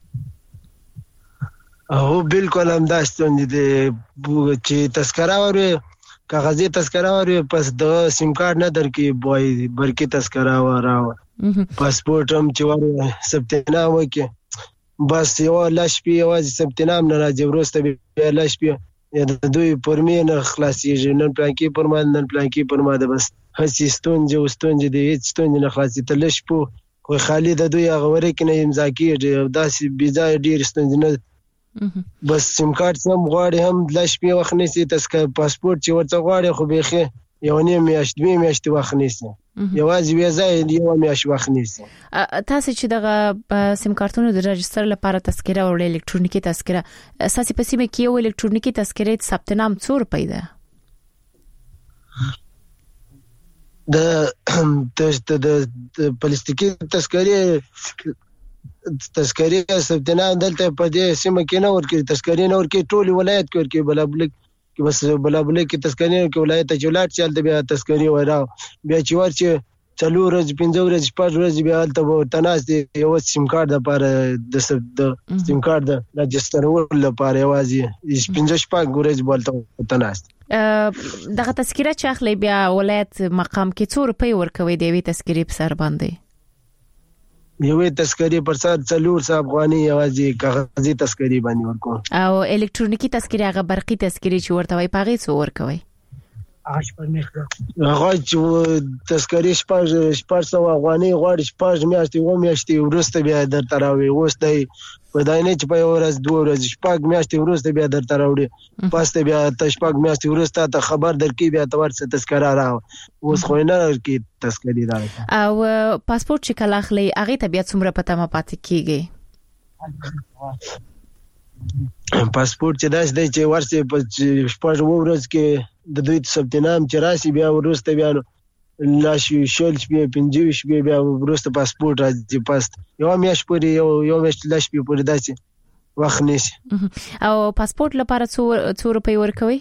او بالکل هم دا ستونزې دي چې تذکره وري کاغذي تذکره وري پس د سیم کارت نه درکې بوای برکی تذکره وراو پاسپورت هم چې وري ثبت نام وکي بس یو لاش پی واځي ثبت نام نه راځي ورسته به لاش پی د دوی پرمین خلاصيږي نن پلان کې پرمال نن پلان کې پرماده بس هڅې ستونزې دي هیڅ ستونزې نه خلاصي تلش پو خو خالي د دوی غوړې کې نه امضا کیږي او داسې بيځای ډیر ستونزې نه بس سیم کارت هم غواړي هم لاش پی وخت نسی تذکره پاسپورت چې ورته غواړي خو بيخي یو نیم میاشت دوی میاشت وخت نسی یوازې ویزای یو میاشت وخت نسی تاسو چې دغه سیم کارتونو د رجستر لپاره تذکره او الکترونیکی تذکره اساسي په سیمه کې یو الکترونیکی تذکره ثبت نام څور پیدا د پلاستیکي تذکره ثبت نام دلته په دې سیمه کې نه ورکړي تذکرې نه ورکړي ټول ولایت کې ورکړي بلابلک کې بس بلابلک کې تذکرې کې ولایت چولات چلته بیا تذکرې وراو بیا چې ورچ 4 ورځې 5 ورځې 5 ورځې بیا الته تناس دي یو سیم کارت لپاره د سیم کارت د رجستر ول لپاره یوازې 15 ورځې بولته تناس دغه تذکره چې اخلي بیا ولایت مقام کې 2 روپۍ ورکوي دی وی تذکرې په سر باندې یوې تذکرې پر سر 400 افغاني یوازې کاغذي تذکرې باندې ورکو او الکترونیکی تذکرې هغه برقي تذکرې چې ورته وای پاغي څو ورکوي هغه چې تذکرې 400 افغاني غواړي 5 میاشتې ورسته بیا درته راوي وسته په داینه چې په ورځ 2 ورځې 5 میاشتې ورسته بیا درته راوړي پاسته بیا 5 میاشتې ورسته ته خبر درکې بیا ته ورڅ تذکره راو اوس خو نه کې تذکرې راوي او پاسپورت چې کله اخلي هغه ته بیا څومره پته ما پاتې کیږي پاسپورت چې داس دی چې ورسه په 5 ورځ کې د دوی ثبت نام چې راشي بیا ورسته بیا لاشي شل شپې 50 شپې بیا ورسته پاسپورت راځي پاست یو میاش پورې یو میاش لاش په پورې داسې وخت نشي او پاسپورت لپاره څو روپۍ ورکوي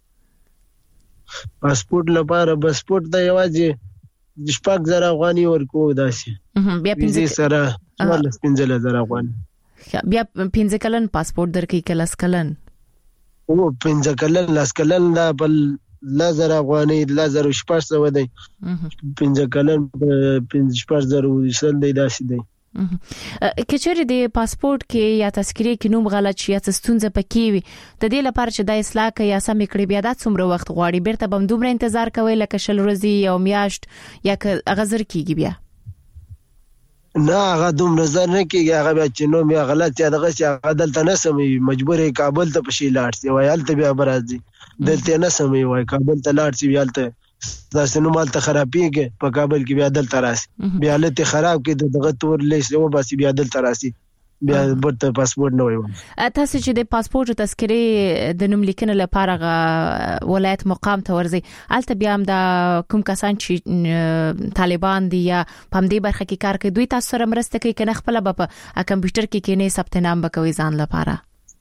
پاسپورت لپاره پاسپورت د یوازې 6000 افغاني ورکو داسې بیا 15 سره 15000 افغاني بیا 15 کلن پاسپورت درکې کلاس کلن او 15 کلن لاس کلن دا بل لازر افغاني لازر شپږ و دی 15 کلن 15000 وسل دی داسې دی کچېره د پاسپورت کې یا تذکرې کې نوم غلط شي یا ستونزه پکې وي د دې لپاره چې د اصلاح کې یا سم کړي بیا د څومره وخت غواړي بیرته بم دومره انتظار کوي لکه شل ورځې او میاشت یا غزر کیږي بیا نه هغه دومره زر نه کیږي هغه بیا چې نوم یا غلط یا دغه چې عدالت نه سمي مجبور کابل ته پشي لاړ شي وای هلته بیا برازي دلته نه سمي وای کابل ته لاړ شي هلته تاسو نو مال ته خرابېږي په کابل کې بیا دلته راسي بیا لته خراب کې دغه تور لیست و باسي بیا دلته راسي بیا ورته پاسپورت نه وایو. تاسو چې د پاسپورت تذکرې د نوم لیکنې لپاره ولایت مقام ته ورځي، البته بیا هم د کوم کسان چې طالبان دي یا په دې برخه کې کار کوي دوی تاسو سره مرسته کوي کنه خپل په کمپیوټر کې کینې ثبت نام وکوي ځان لپاره؟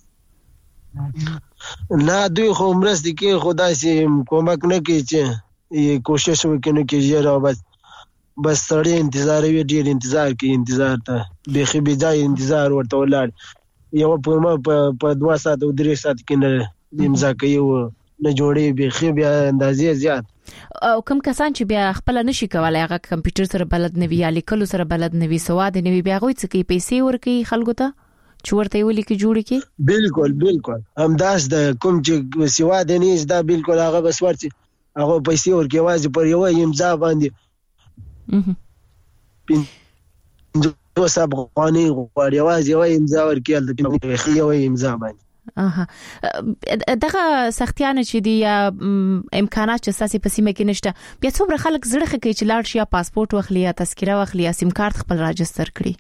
نه دوی خو مرسته کوي، خدای سي کومک نه کوي چې کوشش وکړي چې یاره بس سړی انتظار وی ډیر انتظار ته بيخي بيځای انتظار ورته ولاړ یو په 2 ساعت او 3 ساعت کې نه امضا کوي نه جوړي بيخي بیا اندازې زیات. او کوم کسان چې بیا خپل نشي کولای هغه کمپیوټر سره بلد نه وي یا لیکلو سره بلد نه وي سواد نه وي بیا غوي څه کوي پیسې ورکي خلکو ته چورته ویلي کې جوړي کې بالکل همداس د کوم چې سواد نه زده بالکل هغه بس ورته هغه پیسې ورکي واځي پر یو امضا باندې پنځه ساب غواني غواړي واځي وای امضا ورکیل د بيخي وای امضا باندې دغه سختیانه چې دی یا امکانات چې ساسي په سیمه کې نشته بیا څومره خلک زړه کوي چې لاړ شي یا پاسپورت واخلي یا تذکره واخلي یا سیم کارت خپل راجستر کړي؟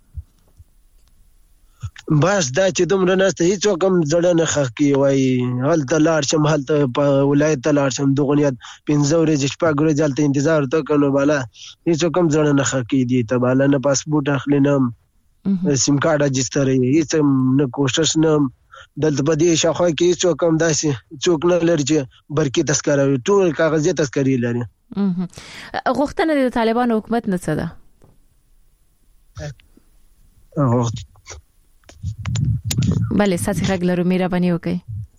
بس دا چې دومره نهسته هیڅ کوم ځړه نه خخ کی وای هلته لاړ شم هلته په ولایت لاړ شم دغه 15 ورځې شپږ ورځې هلته انتظار وکړو بالا هیڅ کوم ځړه نه خخ کی دي ته بالا نه پاسپورت اخلي نه سیم کارت راجستر هیڅ نه کوشش نه دلته په دې شاخه کې هیڅ کوم داسې څوک نه لري چې برکی تذکره ټول کاغذي تذکرې لري. غوښتنه د طالبان حکومت نه څه ده؟ بله ساتي غږ مهرباني وکړئ.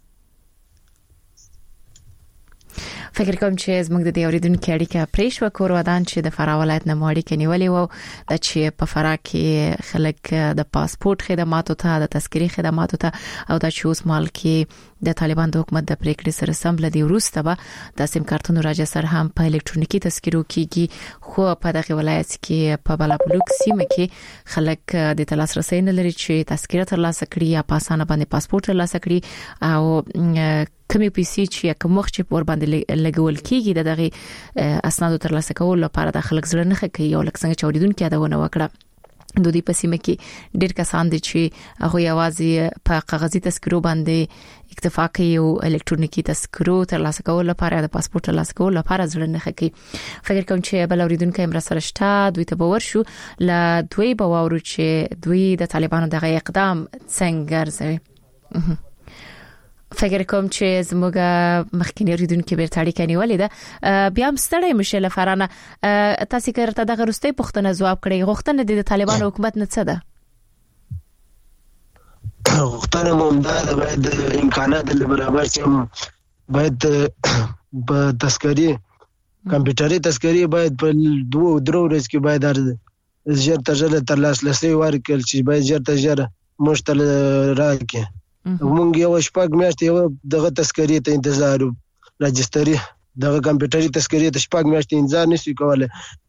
فکر کوم چې زموږ د اوریدونکو اړیکه پریښو کور ودان چې د فراه ولایت نه ماړی کني ولې وو د چې په فراه کې خلک د پاسپورت خدماتو ته د تذکری خدماتو ته او د چوس مال کې د طالبان د حکومت د پریکړې سره سم لدی وروسته به د سیم کارتونو راجستر هم په الکترونیکی تذکرو کېږي خو په دغه ولایت کې په بلابلوک سیمه کې خلک د تلاس رسۍ نه لري چې تذکره ترلاسه کړي یا په اسانه باندې پاسپورت ترلاسه کړي او کمی پیسې چې کوم وخت چې ور باندې لګول کېږي دغه اسنادو ترلاسه کول لپاره د خلک زړه نه کوي او لکه څنګه چې اوریدونکو یادونه وکړه د دې په سیمه کې ډېر کسان دي چې هغه یوازې په کاغذي تذکرو باندې اکتفا کوي او الکترونیکی تذکرو ترلاسه کول لپاره د پاسپورت ترلاسه کول لپاره زړه نه کوي. فکر کوم چې بل اوریدونکو هم را سره شته دوی ته باور شو ل دوی باور چې دوی د طالبانو دغه اقدام څنګه ارزوي. فکر کوم چې زموږ مخکینی اوریدونکو بیرته اړیکه نیولې ده بیا هم ستړی مشه لفرانه تاسو کړه دغه رستې پوښتنه جواب کړئ غوښتنه د طالبان حکومت نه څه ده؟ غوښتنه مو ده باید امکانات برابر شي باید په تذکری کمپیوټري تذکری باید په 2-3 ورځې کې باید ژر تر لاسرسي ورکړل شي باید ژر تر ژر مشتل راکې مونږ یو شپږ میاشتې یو دغه تذکرې ته انتظار راجستري دغه کمپیوټري تذکرې ته شپږ میاشتې انتظار نشي کولای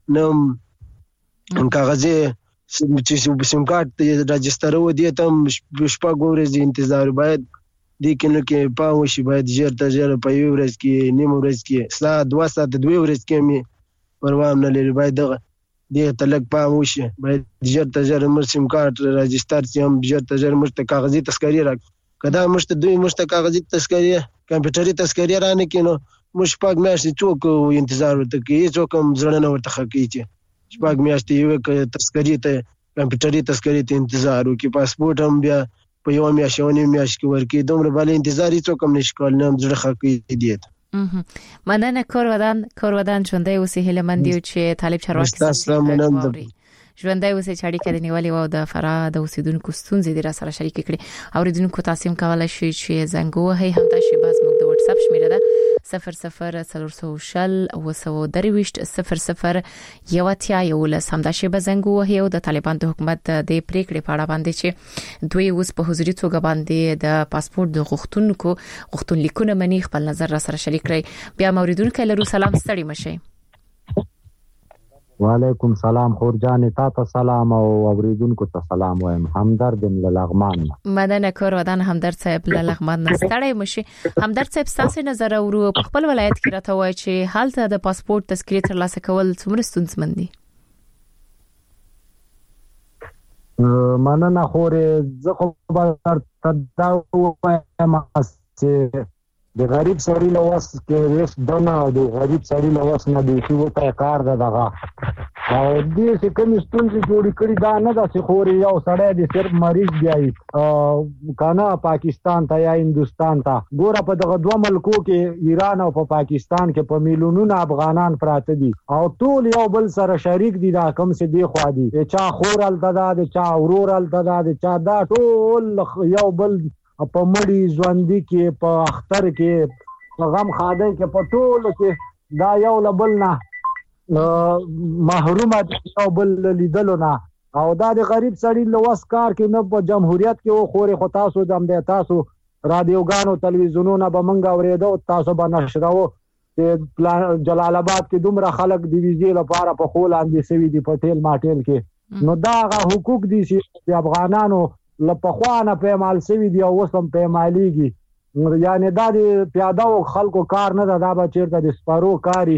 نو کاغذي چې سیم کارت راجستر و دي ته شپږ ورځې انتظار باید دې کې پام وشي باید ژر تر ژر په یو ورځ کې نیم ورځ کې ساعت 2 ساعت 2 ورځې کې می پروا نه لري باید دغه تلک پام وشي باید ژر تر ژر مر سیم کارت راجستر چې هم ژر تر ژر مشته کاغذي تذکرې راک کدا مشته دوی مشته کاغذي تذکرې کمپیوټري تذکرې رانه کینو مش پاک میاشتې څوک انتظار ورته کوي څوک هم زړه نه ورته کوي چې شپږ میاشتې یو تذکرې ته کمپیوټري تذکرې ته انتظار وکي پاسپورت هم بیا په یو میاشت او نیم میاشت کې ورکی دومره بل انتظار څوک هم نشي کولای نه زړه کوي دي. مننه کور ودان ژوندۍ اوسې هیله مند یو چې طالب چارواکي ژوندۍ اوسې چې اړیکه د نیولې او د فراه د اوسیدونکو ستونزې د را سره شریک کړي اوریدونکو تاسو هم کولای شئ چې زنګ وهئ همدا شی باز موږ د واتس اپ شمیره ده 00 00 همدا شی باز زنګ وهئ او د طالبان د حکومت د پریکړې په اړه باندې چې دوی اوس په حضوري توګه باندې د پاسپورت د غوښتونلیکونه منی خپل نظر را سره شریک کړي. بیا اوریدونکو لرو سلام ستړي مشئ. وعلیکم سلام خور جان تاسو سلام او اوریدونکو ته سلام وایم همدرد لغمان. مننه کور ودان همدرد صاحب لغمان ستړی مشي. همدرد صاحب تاسو نظر اورو په خپل ولایت کې راته وای چې حالت د پاسپورت تذکرې ترلاسه کول څومره ستونزمن دي؟ مننه خورې زه خو به دا وایم چې د غریب سړي له وس کې ریس دنه د غریب سړي له وس نه بیخي ورته کار ده دغه او دې چې کومې ستونزې جوړې کړي دا نه ده چې خورې یو سړی د صرف مریض بیایي که نه پاکستان ته یا هندوستان ته ګوره په دغه دوه ملکو کې ایران او په پاکستان کې په میلیونونه افغانان پراته دي او ټول یو بل سره شریک دي دا کوم چې دی خوا دي د چا خور هلته ده د چا ورور هلته ده د چا دا ټول یو بل په مړی ژوندۍ کې په اختر کې په غم خاده کې په ټولو کې دا یو له بل نه محرومه دي یو بل لیدلو نه او دا د غریب سړي له وس کار کې نه په جمهوریت کې وخورې خو تاسو د همدې تاسو رادیوګانو تلویزیونونه به موږ اورېدو تاسو به نشروو چې جلال آباد کې دومره خلک د ویزې لپاره په خو لاندې سوي دي په ټیل ماټیل کې نو دا هغه حقوق دي چې د افغانانو لپخوانه پیمال سوي دي او اوس هم پیمالیږي یعنی دا د پیاده او خلکو کار نه ده دا به چېرته د سپارو کاري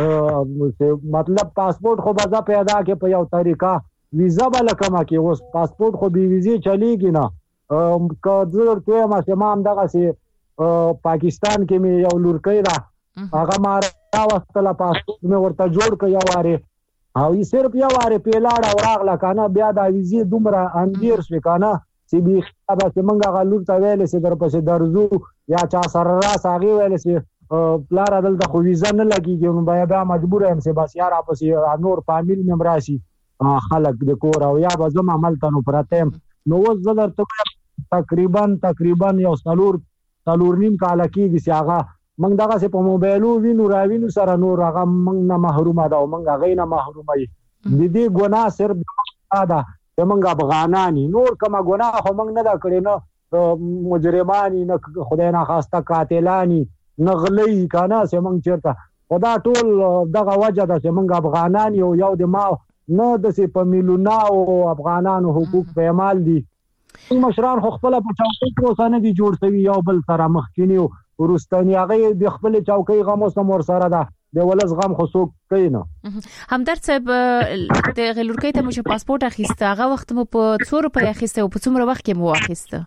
مطلب پاسپورټ خو به زه پیدا کې په یو طریقه ویزه به لکمه کې اوس پاسپورټ خو بې ویزې چلیږي نه که زه درته وایم چې ما همدغسې پاکستان کې مې یو لورکۍ ده هغه ما راوستله پاسپورټ مې ورته جوړ کړ یو وارې او صرف یو وارې پیلاړه او راغله که نه بیا دا ویزې دومره اندیر شوې که نه چې بیخي چې موږ هغه لور ته ویلې چې درپسې درځو یا چا سره راس هغې ویلې چې پلاره دلته خو ویزه نه لګېږي نو بیا مجبوره یم چې بس یا راپسې نور فامیل مې هم راشي خلک د کور او یا به زه هملته نو پرته یم نو اوس زه درته وایم تقریبا یو څلور نیم کاله کېږي چې هغه موږ دغسې په موبایلو وینو راوینو سره نور هغه موږ نه محرومه ده او موږ هغې نه محرومه یو د دې ګناه صرف دا ده چې موږ افغانان یو نور کومه ګناه خو موږ نه ده کړې نه مجرمان نه خدای ناخواسته قاتلان نه غلی که نه چې موږ چېرته خو دا ټول دغه وجه ده چې موږ افغانان یو د ما نه داسې په میلیوناو افغانانو حقوق پیمال دي مشران خو خپله په چوکۍ کې اوسه نه دي جوړ شوي یو بل سره مخکیني وروستني هغې د خپلې چوکۍ غم اوس هم ورسره ده د ولس غم خو څوک کوي نه همدرد صاحب د هغې لورکۍ ته مو چې پاسپورټ اخیسته هغه وخت مو په څو روپۍ اخیسته او په څومره وخت کې مو اخیسته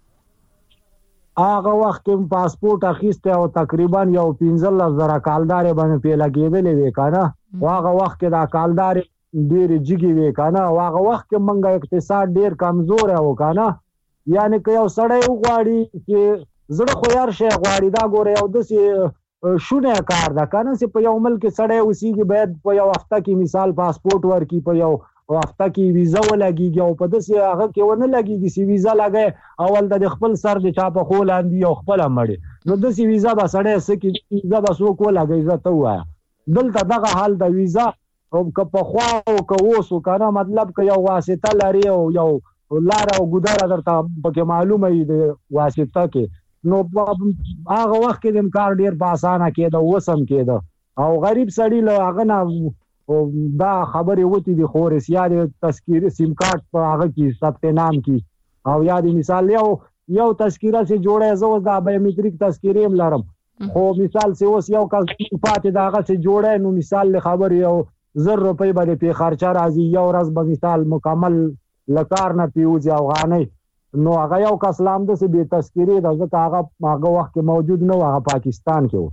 هغه وخت کې پاسپورټ اخیسته او تقریبا یو 15,000 کالدارې باندې پې لګېدلې وې که نه او هغه وخت کې دا کالدارې ډېرې جګې وې که نه او هغه وخت کې موږ اقتصاد ډېر کمزوری و که نه یعنې که یو سړی وغواړي چې زړه خو هر شی غواړي دا ګوره یو داسې شونه کار ده که نه چې په یو ملک سړی اوسېږي باید په یو هفته کې مثال پاسپورټ ورکړي په یو هفته کې ویزه ولګېږي او په داسې هغه کې ونه لګېږي چې ویزه لګی اول د خپل سر د چا په خو لاندې او خپله مړې نو داسې ویزه به سړی څه کړي ویزه به څوک ولګوي زه ته ووایه دلته دغه حال د ویزه که پخوا او که اوس که نه مطلب که یو واسطه لري او یو لاره او ګودره درته پکې معلومه وي د واسطه کې نو هغه وخت کې د کار ډېر په اسانه کېده اوس هم کېده او غریب سړي له هغه نه دا خبرې وتې دي خورس یا د تذکیرې سیم کارت په هغه کې ثبت نام کې او یا د مثال یو تذکیره چې جوړی زه اوس دا بایومیټریک تذکیرې هم لرم خو مثال چې اوس یو کس پاتې د هغه چې جوړی نو مثال له خبرې یو 1,000 روپۍ به د پې خرچه راځي یو ورځ به مثال مکمل له کار نه پې وځي افغانۍ نو هغه یو کس لا همداسې بې تذکیرې ده ځکه هغه وخت کې موجود نه و هغه پاکستان کې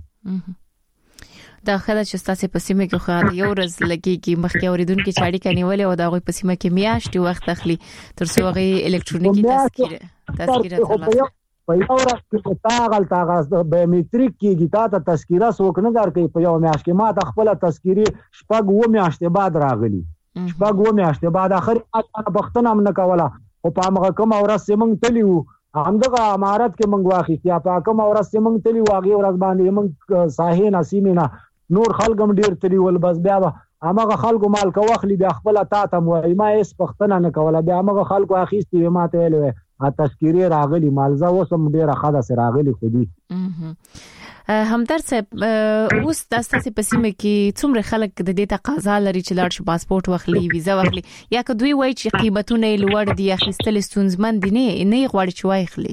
و دا ښه ده چې ستاسې په سیمه کې خو یو ورځ لګېږي مخکې اورېدونکي چې اړیکه نیولې او د هغوی په سیمه کې میاشتې وخت اخلي تر څو هغې الکترونیکي تذکیره ترلاسه په یو ورځ کې تا هغلته بایومیټریک کېږي تا ته تذکیره څوک نه درکوي په یو میاشت کې ما ته خپله تذکیرې 6 میاشتې بعد راغلي 6 میاشتې بعد اخر ما پوښتنه هم نه کوله خو په همغه کومه ورځ چې موږ تللي وو همدغه امارت کې موږ واخیستې یا په کومه ورځ چې موږ تللي وو هغې ورځ باندې موږ ساحې نه سیمې نه نور خلک هم ډېر تللي ول بس بیا به همغه خلکو مالکه واخلي بیا خپله تا ته م وایي ما هېڅ پوښتنه نه کوله بیا همغه خلکو اخیستې وې ما ته ویلې وی تذکیرې راغلي مالزه اوس هم ډېره ښه داسې راغلي خو دي همدرد صاحب اوس ستاسې په سیمه کې څومره خلک د دې تقاضا لري چې لاړ شي پاسپورټ واخلي ویزه واخلي یا که دوی وایي چې قیمتونه یې لوړ دي اخیستل ستونزمن دي نه یې غواړي چې واخلي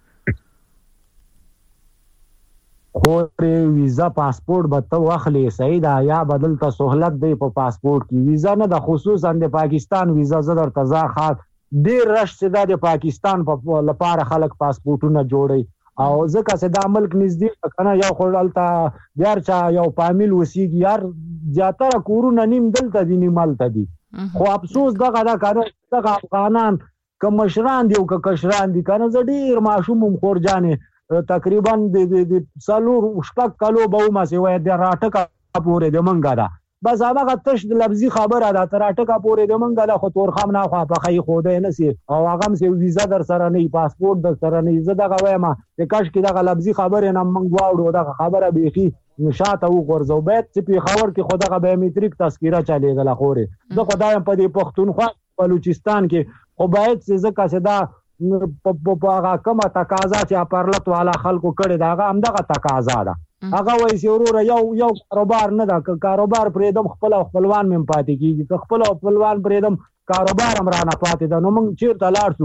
خو ویزه پاسپورټ به ته واخلي صحیح ده یا به دلته سهولت دی په پاسپورټ کې ویزه نه ده خصوصا د پاکستان ویزه زه درته ډیر رش چې د پاکستان په لپاره خلک پاسپورتونه جوړي او ځکه چې دا ملک نږدې کنه یو خړلتا یار چا یو فامیل وسیږي یار زیاتره کورونه نیم دلته دي نیمالته دي خو افسوس دغه دا کار دغه افغانان کوم مشران دی او کشران دي کنه زه ډیر ماشوم خور جانې تقریبا د سالور شپږ کالو به ما سي وای د راټکا پورې د منګا دا بس هغه تش د لفظي خبره ده تر اټکا پورې د منګه له خطور خام نه خو په خی خوده نه سي او هغه هم سي ویزا در سره نه پاسپورت در سره نه زه دغه وایم چې کاش کې دغه لفظي خبره نه منګ واوړو دغه خبره بيخي نشاته وګرځو بیت چې په خبر کې خدغه بایومټریک تذکره چاليږي خوره زه خدایم په دې پښتونخوا بلوچستان کې خو باید چې زکه چې دا په هغه کومه تقاضا چې پرلط والا خلکو کړي دا هغه هم دغه تقاضا ده هغه وایي چې ورور یو کاروبار نه ده کاروبار پرېدم خپلوان مم پاتې کیږي خپلوان پرېدم کاروبار هم رانه پاتې ده نو موږ چیرته لاړ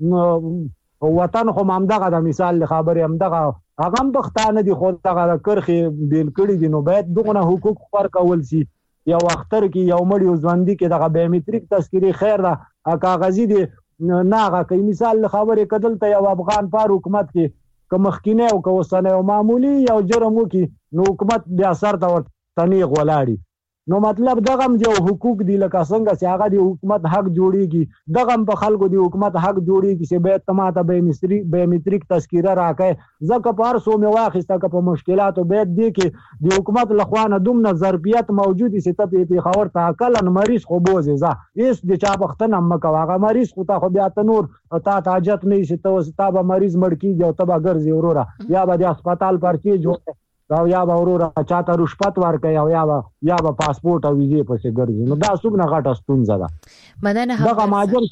شو وطن خو هم دغه د مثال خبرې هم دغه هغه هم پښتانه دي خو دغه کرخې بیل کړي دي نو باید دغه حقوق ورکول شي یو اختر کې یو مړی ژوندۍ کې دغه بایومټریک تذکری خیر ده کاغذي دي نه هغه کوي مثال خبرې کدل ته یو افغان پر حکومت کې کمخکینه او کوسنه او معمولی یو جرم وکي نو حکومت بیا سر ته تنیغ ولاړی نو مطلب دغه یو حقوق دی لکه څنګه چې هغه د حکومت حق جوړیږي دغه په خلکو د حکومت حق جوړیږي چې به تماته بایومټریک تذکره راکې ځکه په هر څو می واخیسته که په مشکلاتو به دي کې د حکومت لخوانه دومره ظرفیت موجود دي چې په خبر ته عقل مریض خو بوزي ځه هیڅ د چا بختنه مکه هغه مریض خو ته خو بیا تنور تا حاجت نه شي ته به مریض مړ کیږي او ته به ګرځي وروره یا به د هسپتال پرچی جوړ او یا به وروره چاته رشوت ورکوي او یا به پاسپورت او ویزې پسې ګرځي نو دا څومره غټه ستونزه ده مدنه دغه ماجر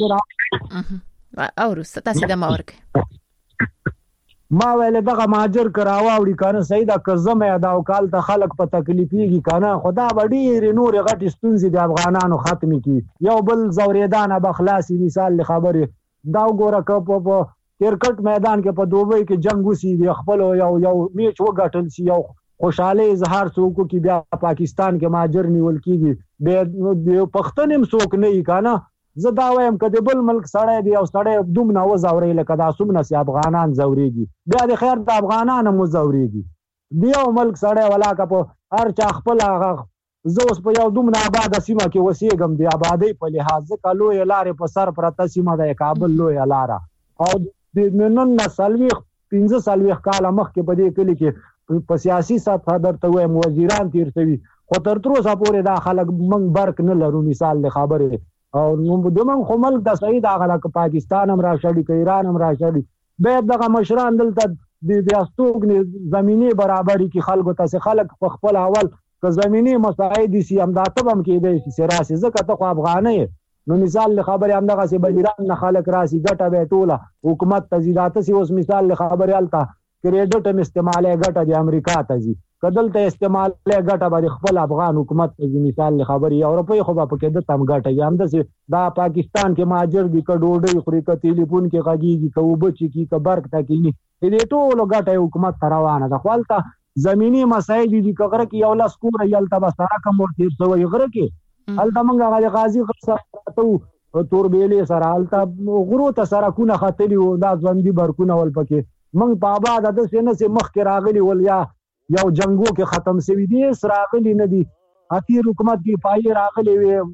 کرا او رسته تاسو د ما ورکه ما ویل دغه ماجر کراوه وړي کنه سیدا کزمه دا او کال ته خلق په تکلیفيږي کنه خدا وړي نور غټ ستونزې د افغانانو ختمي کی یو بل زوریدان به خلاصي مثال خبره دا وګوره په کرکټ میدان کې په دوبۍ کې جنگ وسی دی خپل یو میچ وګټل سی یو خوشاله اظهار څوک کې بیا پاکستان کې ماجر نیول کیږي د پښتنم څوک نه یې کنه زه دا وایم کله بل ملک سړی دی او سړی دومره وزوري لکه دا سمنه سي افغانان زوريږي بیا د خیر د افغانانو مزوريږي دی یو ملک سړی ولا کا په هر چا خپل هغه زه اوس په یو دومره آباد سیمه کې وسیږم دی آبادی په لحاظ کلو لارې په سر پرته سیمه د کابل لوی لاره او د نن نسلوي 15 کال مخکې په دې کلی کې په سیاسي سطح درته وایم وزیران تیر شوي خو تر اوسه پورې دا خلک منګ برک نه لرو مثال له خبره او نو د من خو ملک د سعید هغه ک پاکستان هم راشي ک ایران هم راشي به دغه مشران دلته د استوګ زمینی برابرۍ کې خلکو ته خلک په خپل اول ک زمینی مساعد سي امدادته هم کې دي چې راسي زکه ته افغانې نو مثال له خبره هم دغه سي بجران نه خلک راسي ګټه به ټوله حکومت تزیدات سي اوس مثال له خبره الته کریډټ استعماله ګټه د امریکا ته زی کدل ته استعماله ګټه به خپل افغان حکومت ته مثال له خبره یورپی خو په کې د تم ګټه یم د دا پاکستان کې ماجر دي کډوډي خوري ک ټلیفون کې غږیږي ک وبچي کې ک برک تا کې دې ټولو ګټه حکومت روانه ده خپلته زمینی مسایل دي کغره کې یو لاس کور یلته بسره کوم ورته سوې غره کې الته منګه غازی خاصه توربېلې سره الته غرو ته سره کونه خاطري و دا ځوندي برکونه ول پکې منګ په آباد د سینه سي مخ کې راغلي ول یا یو جنگو کې ختم سوي دي سراغلي نه دي اخیر حکومت کې پای راغلي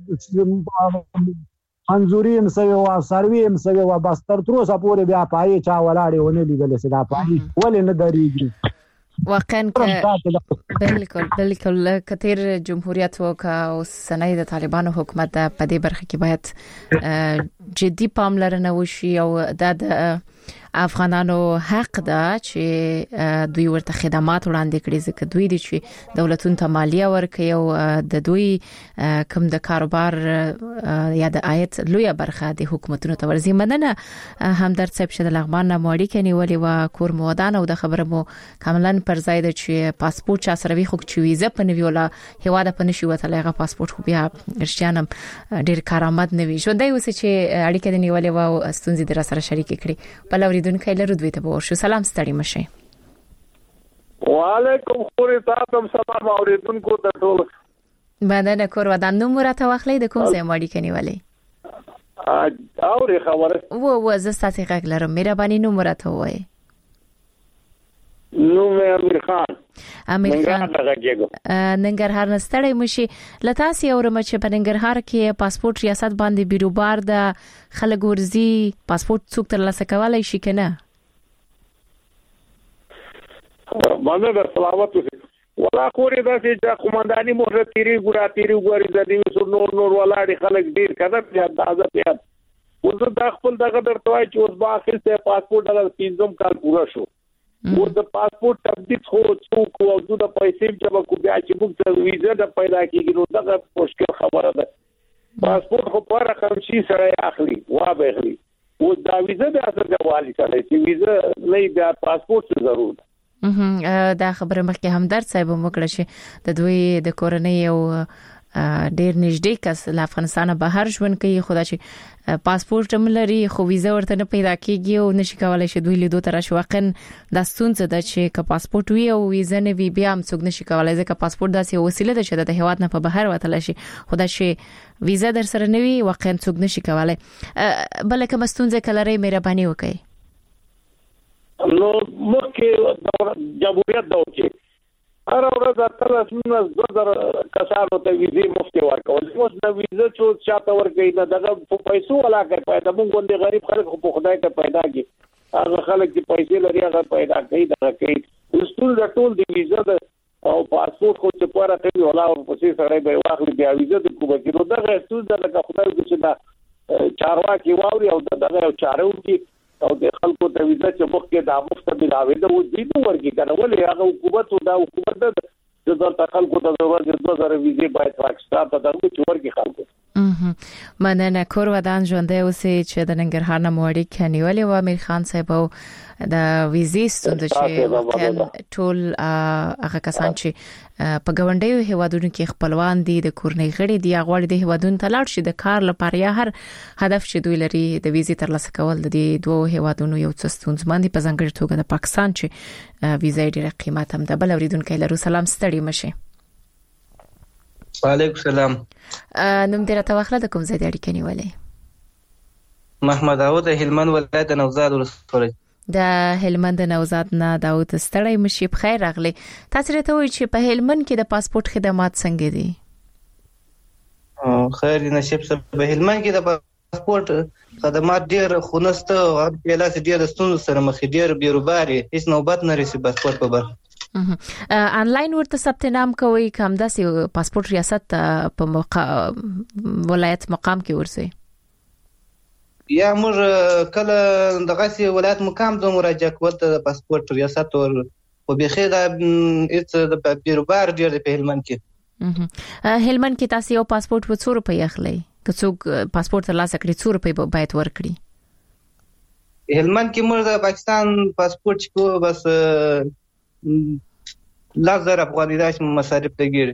وي انزوریم سوي وا سرویم سوي وا بس تر اوسه پورې بیا پای چا ولاړې ونه لیدل سي دا پای ولې نه درېږي واقعا بالکل کثیر جمهوریت او سنې د طالبانو حکومت په دې برخه کې باید جدي پاملرنه وشي او د افغانانو حق ده چې دوی ورته خدمات وړاندې کړي ځکه دوی دي چې دولتونو ته مالیه ورکوي او د دوی کوم د کاروبار یا د عاید لویه برخه د حکومتونو ته ورزي مننه همدرد صاحب چې د لغمان نه ماړی کني ولې وا کور مودان او د خبره مو کاملا پر ځای ده چې پاسپورت چا سره وي خو چې ویزه په نوی ولا هوا د پنځه وته لغه پاسپورت خو بیا ارشتيانم ډیر کارآمد نه وي ژوندۍ اوس چې اړیکه د نیولې و ستونزې در سره شریک کړي په لوري دونکو لرو دوی ته ورشو سلام ستړي مشه وعلیکم خوري تاسو سلام اوریدونکو ته ټول باندې کور ودان نو مرته واخلې د کوم ځای ماړی کني ولې اوري خبره و زه ستاسو غږ لرم مهرباني نو مرته وای نو مې امیر خان ننګرهار نستړی مشي لته سي اورم چې په ننګرهار کې پاسپورت ریاست باندې بیروبار د خلک ورزي پاسپورت څوک ترلاسه کولای شي کنه باندې د سلامت ولا خوري د قومنداني مهر تیری ګوري د دې نور ولاړ خلک ډیر کده په اندازه پیات وزه د خپل دغه درتوای چې اوس باخر ته پاسپورت د 15 کال پورا شو و د پاسپورت تبدیل خو څوک او د پیسې جمع کو بیا چې موږ ته ویزه د پیدا کیږي نو دغه مشکل خبره ده پاسپورت خو پر رقم شي سره اخلي وا به اخلي و دا ویزه د اصل جوالي سره چې ویزه نه بیا پاسپورت ضرورت دا خبره مخکې همدرد صاحب وکړه چې د دوی د کورنۍ او ډیر نږدې کس له افغانستانه بهر ژوند کوي خدا چې پاسپورت هم لري خو ویزه ورته نه پیدا کیږي او نشي کولای شي دوی لیدو تر شوقن د ستونزه ده چې که پاسپورت وي او ویزه نه وي بیا هم څوک نشي کولای ځکه پاسپورت داسې وسیله ده چې د هیواد نه په بهر وتل شي خدا چې ویزه در سره نه وي واقعا څوک نشي کولای بلکې مستونزه کلري مهرباني وکړي نو مخکې جمهوریت دور کې هر ورځ تر 2000 کسانو ته ویزه مفت ورکول اوس د ویزه څو چاته ورکړي نه دغه په پیسو ولا کوي پیدا موږ غونډه غریب خلک په خدای ته پیدا کی هغه خلک چې پیسې لري هغه پیدا کوي دغه کوي ټول د ویزه او پاسپورت خو چې پاره کوي ولا په څه سره به واخلي بیا ویزه د کومه کې نو دغه ټول دغه خدای چې دا چارواکي واوري او دغه چارو کې او د خلکو ته ویزه چې مخکې د مفت بلاوي د وځي نو ورګي کنه ولې هغه حکومت او د حکومت د خلکو ته ضرورت د 2000 ویزه باید پاکستان ته درو چې ورګي خلکو مننه کور ودان ژوندې اوسې چې د ننګرهار نه موړي کنيولې و امیر خان صاحب د ویزې ستونزې چې ټول هغه کسان چې په ګوندیو هیوادونو کې خپلوان دي د کورنۍ غړي دي غواړي د هیوادونو ته لاړ شي د کار لپاره یا هر هدف چې دوی لري د ویزې ترلاسه کول د دوه هیوادونو یو څه ستونزمن دي په ځانګړي توګه د پاکستان چې ویزې ډېر قیمت هم ده بل اوریدونکو لرو سلام ستړي مشه وعلیکم السلام نوم دې راته واخله د کوم ځای د اړیکې نیولې محمد داوود هلمند ولایت نوزاد ولسوالۍ د هلمند نوزاد نه داوود ستړی مشي په خیر راغلی تاسو راته وایئ چې په هلمند کې د پاسپورت خدمات څنګه دي خیر نصیب سره په هلمند کې د پاسپورت خدمات ډیر خونسته او بلاس ډیر ستونزې سره مخ ډیر بیروباري هیڅ نوبت نه رسي پاسپورت په بر انلاین ورته ثبت نام کوي کوم داسې پاسپورت ریاست په ولایت مقام کې ورسي یا موږ کله دغه سي ولایت مقام ته مراجعه کول ته پاسپورت ریاست ور او بخیر د د بیروبار ډیر په هلمند کې هلمند کې تاسو یو پاسپورت په 2 روپۍ اخلي که څوک پاسپورت ترلاسه کړي 2 روپۍ باید ورکړي هلمند کې موږ د پاکستان پاسپورت کو بس 1000 افغانۍ داش مصارف لګیږي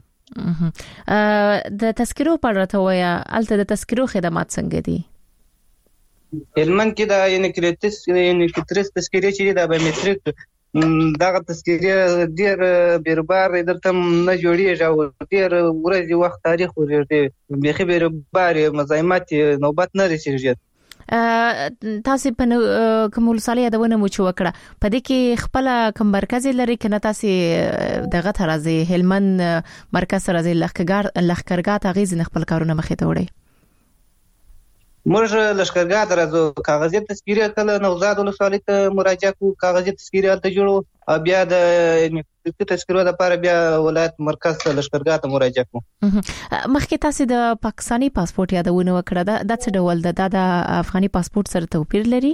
د تذکرو په اړه ته وایا الته د تذکرو خدمات څنګه دي هلمند کې د انکریټس تذکرې چې د بایومټریک دغه تذکرې ډیر بیربار درته نه جوړیږي او ډیر ورځي وخت تاریخ ورته بيخي بیربار مزاحمت نوبت نه رسیږي تاسو په کوم ولسالي یادونه مو چې وکړه په دې کې خپل کوم مرکز لري کنه تاسو دغه ترازی هلمند مرکز راځي لخرګات غیز نه خپل کارونه مخې ته وړي موږ لشکرګاه درځو کاغذي تذکیره کله نوزاد ولسوالۍ ته مراجعه کو کاغذي تذکیره ته جوړو بیا د تذکیره لپاره بیا ولایت مرکز ته لشکرګاه ته مراجعه کو مخکې تاسو د پاکستانی پاسپورت یادونه وکړه دا څه ډول د افغاني پاسپورت سره توپیر لري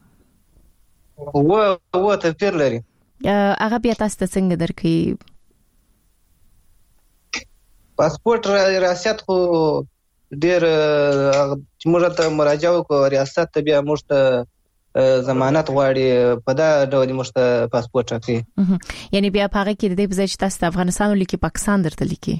و توپیر لري هغه بیا تاسو ته څنګه درکې پاسپورت ریاست خو ډیر موږ ته مراجعه وکړو ریاست ته بیا موږ ته ضمانت غواړي په دا ډول موږ ته پاسپورت راکړي یعنی بیا په هغه کې د دې په ځای چې تاسو افغانستان لیکي پاکستان درته لیکي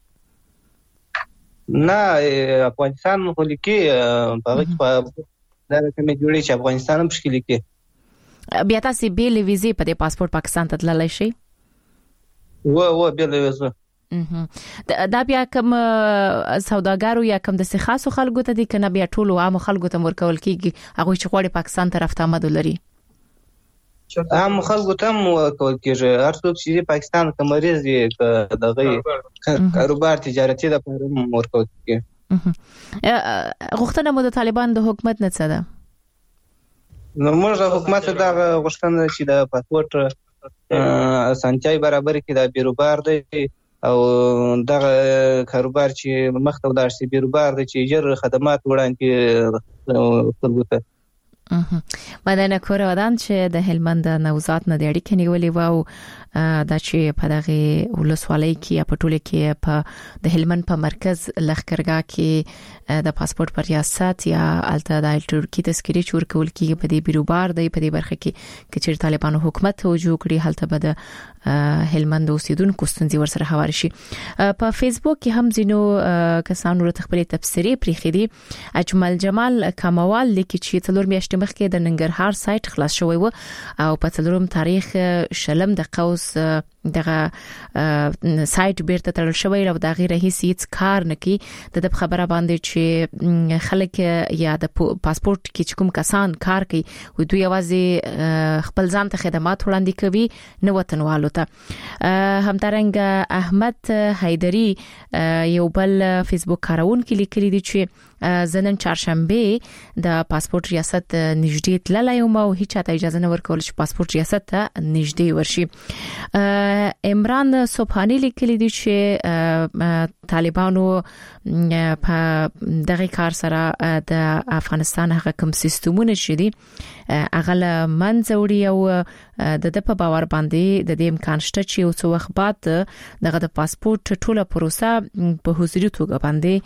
نه افغانستان خو لیکي په هغه کې دا کومه جوړی چې افغانستان هم شکل لیکي بیا تاسو بیل ویزه په دې پاسپورت پاکستان ته تللی شي و بیل ویزه دا بیا کوم سوداګرو یا کوم د خاصو خلکو ته دي کنه بیا ټول عام خلکو ته ورکول کیږي هغه چې غواړي پاکستان طرف ته آمد لري عام خلکو ته ورکول کیږي هر څوک چې پاکستان ته مریض دي دغه کاروبار تجارتي د پاره ورکول کیږي غوښتنه مو د طالبان د حکومت نه څه ده نو موږ د حکومت د غوښتنه چې د پاسپورت اسانتیاي برابر کړي د بیروبار دی او دغه کاروبار چې مخته ولاړ شي بیروبار دی چې ژر خدمات وړاندې خلکو ته مدنه کور ودان چې د هلمند نوزاد نه د اړیکې نیولې وو دا چې په دغه ولسوالۍ کې په ټوله کې په د هلمند په مرکز لخرګاه کې د پاسپورت پر ریاست یا الته د ترکی تذکری چور کول کې په دې بیروبار دی په دې برخه کې چې طالبانو حکومت توجه کړی هلته به د هلمند اوسیدونکو ستونزې ورسره هوار شي په فیسبوک کې هم زینو کسانو ته خپل تبصری پریخي دي اجمل جمال کموال لیکي چې څلور میاشتې مخکې د ننګرهار سایت خلاص شوی و او په څلورم تاریخ شلم د قوس دغه سایت بیرته تړل شوی او د غیر هیڅ کار نه کی د خبره باندې چې خلک یا د پاسپورت کې کوم کسان کار کوي و دوی یوازې خپل ځان ته خدمات وړاندې کوي نو وطنوالو ته همدارنګ احمد حیدری یو بل فیسبوک کارونکو لیکلي دي چې زنن چهارشنبه د پاسپورت ریاست نږدې تللی او هیڅ ته اجازه نه ورکول چې پاسپورت ریاست ته نږدې ورشي عمران صبحانی لیکلی دی چې طالبانو په دغه کار سره د افغانستان هغه کوم سیستمونه چې دي هغه منځوري او د په باور باندې د دې امکان شته چې یو څو وخت بعد دغه د پاسپورت ټوله پروسه په حضوري توګه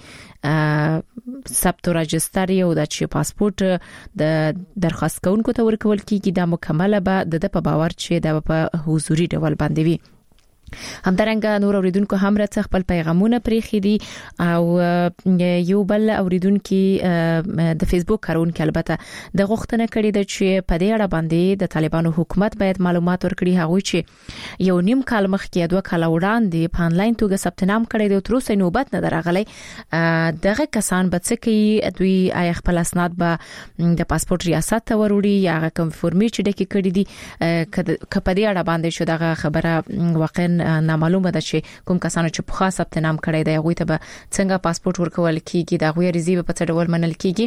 باندې ثبت او راجستر یو د چې پاسپورت د درخواست کوونکو ته ورکول کیږي د مکمله به د په باور چې د په حضوري ډول باندې وي همدارنګه نور اوریدونکو هم راڅ خپل پیغامونه پریخي دي او یو بل اوریدونکو د فیسبوک کارونکو البته د غوښتنه کړې ده چې په دې اړه باندې د طالبانو حکومت باید معلومات ورکړي هغه چې یو نیم کال مخکې 2 کال وړاندې په انلاین توګه ثبت نام کړی دی تر اوسه نوبت نه درغلی دغه کسان به څه کوي دوی آیا خپل اسناد به د پاسپورت ریاست ته وروړي یا کوم فورمې چې ډکې کړي دي کپه دې اړه باندې شو دغه خبره واقعا نامعلومه ده چې کوم کسانو چې په خاص ثبت نام کړی دی هغه ته به څنګه پاسپورت ورکول کیږي دا غوړي ریزي په څه ډول منل کیږي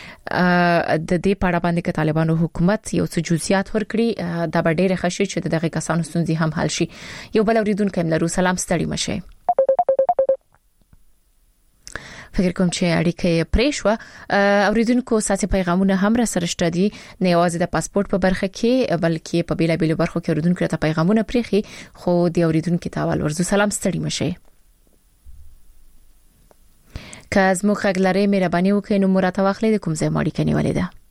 د دې په اړه باندې چې طالبانو حکومت یو څه جزئیات ورکړي دا به ډېر ښه شي چې دغه کسانو ستونزې هم حل شي یو بل اوریدونکو هم لرو سلام ستړي مشه فکر کوم چې اړیکه پریښو اوریدونکو ساتي پیغامونه هم را سره شته دي نه یوازې د پاسپورت په برخه کې بلکې په بیلابیلو برخو کې اوریدونکو ته پیغامونه پریخي خو د اوریدونکو ته اول ورزو سلام ستړي مشه که از مو خګلره مهرباني وکړئ نو مرته واخلئ د کوم ځای ماړی کني ولې ده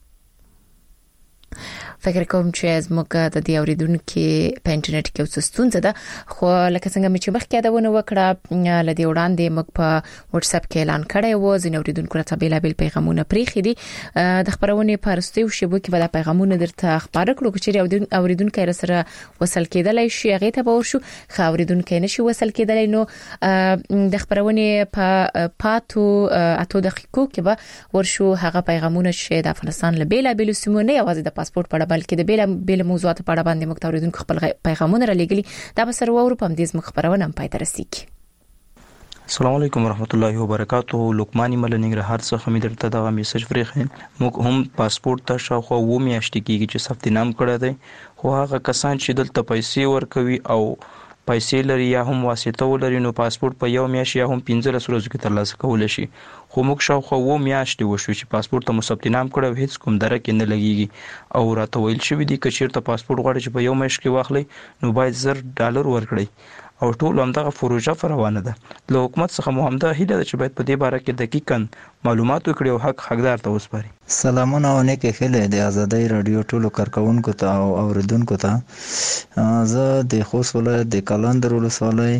فکر کوم چې از موږ د دې اوریدونکو په انټرنیټ کې اوس ستونزه ده خو لکه څنګه چې مخکې دا ونه وکړه لدی وړاندې موږ په واتس اپ کې اعلان کړی و ځین اوریدونکو ته بیلابل پیغامونه پریخي دي د خبرونه پرستیو شبو کې ولا پیغامونه درته خبر کړو چې اوریدونکو سره وصل کېدلای شي هغه ته به ورشو خو اوریدونکو نشي وصل کېدلای نو د خبرونه په پاتو اتو دقیقو کې به ورشو هغه پیغامونه چې د افغانستان له بیلابل سیمونه یوازې د پاسپورت په بلکې د بیل موضوعات په اړه باندې موږ اوریدونکو خپل پیغامونه را لګلي دا به سره ورو په دې موږ خبرونه هم پای ته رسیږي السلام علیکم ورحمت الله وبرکاتہ لقمانی ملنګر هر څه خمې درته دا میسج فریخین موږ هم پاسپورت ته شاوخوا و میاشتې کېږي چې ثبت نام کړی دی خو هغه کسان چې دلته پیسې ورکوي او پیسې لري یا هم واسطه ولري نو پاسپورت په یو میاشت یا هم 15 ورځو کې ترلاسه کول شي خو موږ شاوخوا و میاشتې وشو چې پاسپورت ته ثبت نام کړو هیڅ کوم درک نه لګيږي او راته ویل شوی دی چې چیرته پاسپورت غواړي چې په یو میاشت کې واخلي نو باید $1000 ورکړي او ټول همدغه پروژه روانه ده له حکومت څخه مو همدا هیله ده چې باید په دې باره کې دقیقاً معلومات وکړي او حقدار ته وسپاري سلامونه او نیکه خله د ازادۍ رادیو ټولو کارکونکو ته او اوریدونکو ته زه د خوست ولایت د کلندر ولسوالۍ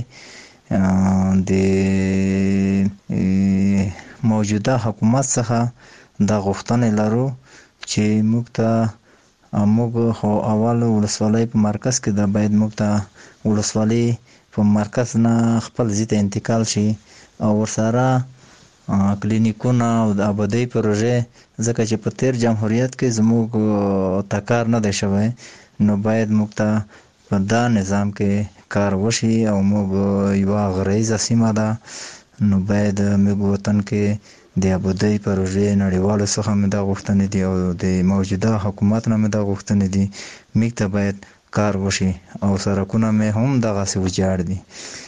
د موجوده حکومت څخه د غوښتنې لرو چې موږ خو اول ولسوالۍ په مرکز کې د باید موږ ته ولسوالۍ په مرکز نه خپل ځای ته انتقال شي او ورسره کلینیکونه او د آبادۍ پروژې ځکه چې په تیر جمهوریت کې زموږ تکار نه دی شوی نو باید موږ ته په دا نظام کې کار وشي او موږ یوه غرایزه سیمه ده نو باید موږ وطن کې د آبادۍ پروژې نړیوالو څخه مې دا غوښتنې دي او د موجوده حکومت نه مې دا غوښتنې دي موږ ته باید کار وشي او سړکونه مې هم دغسې ویجاړ دي.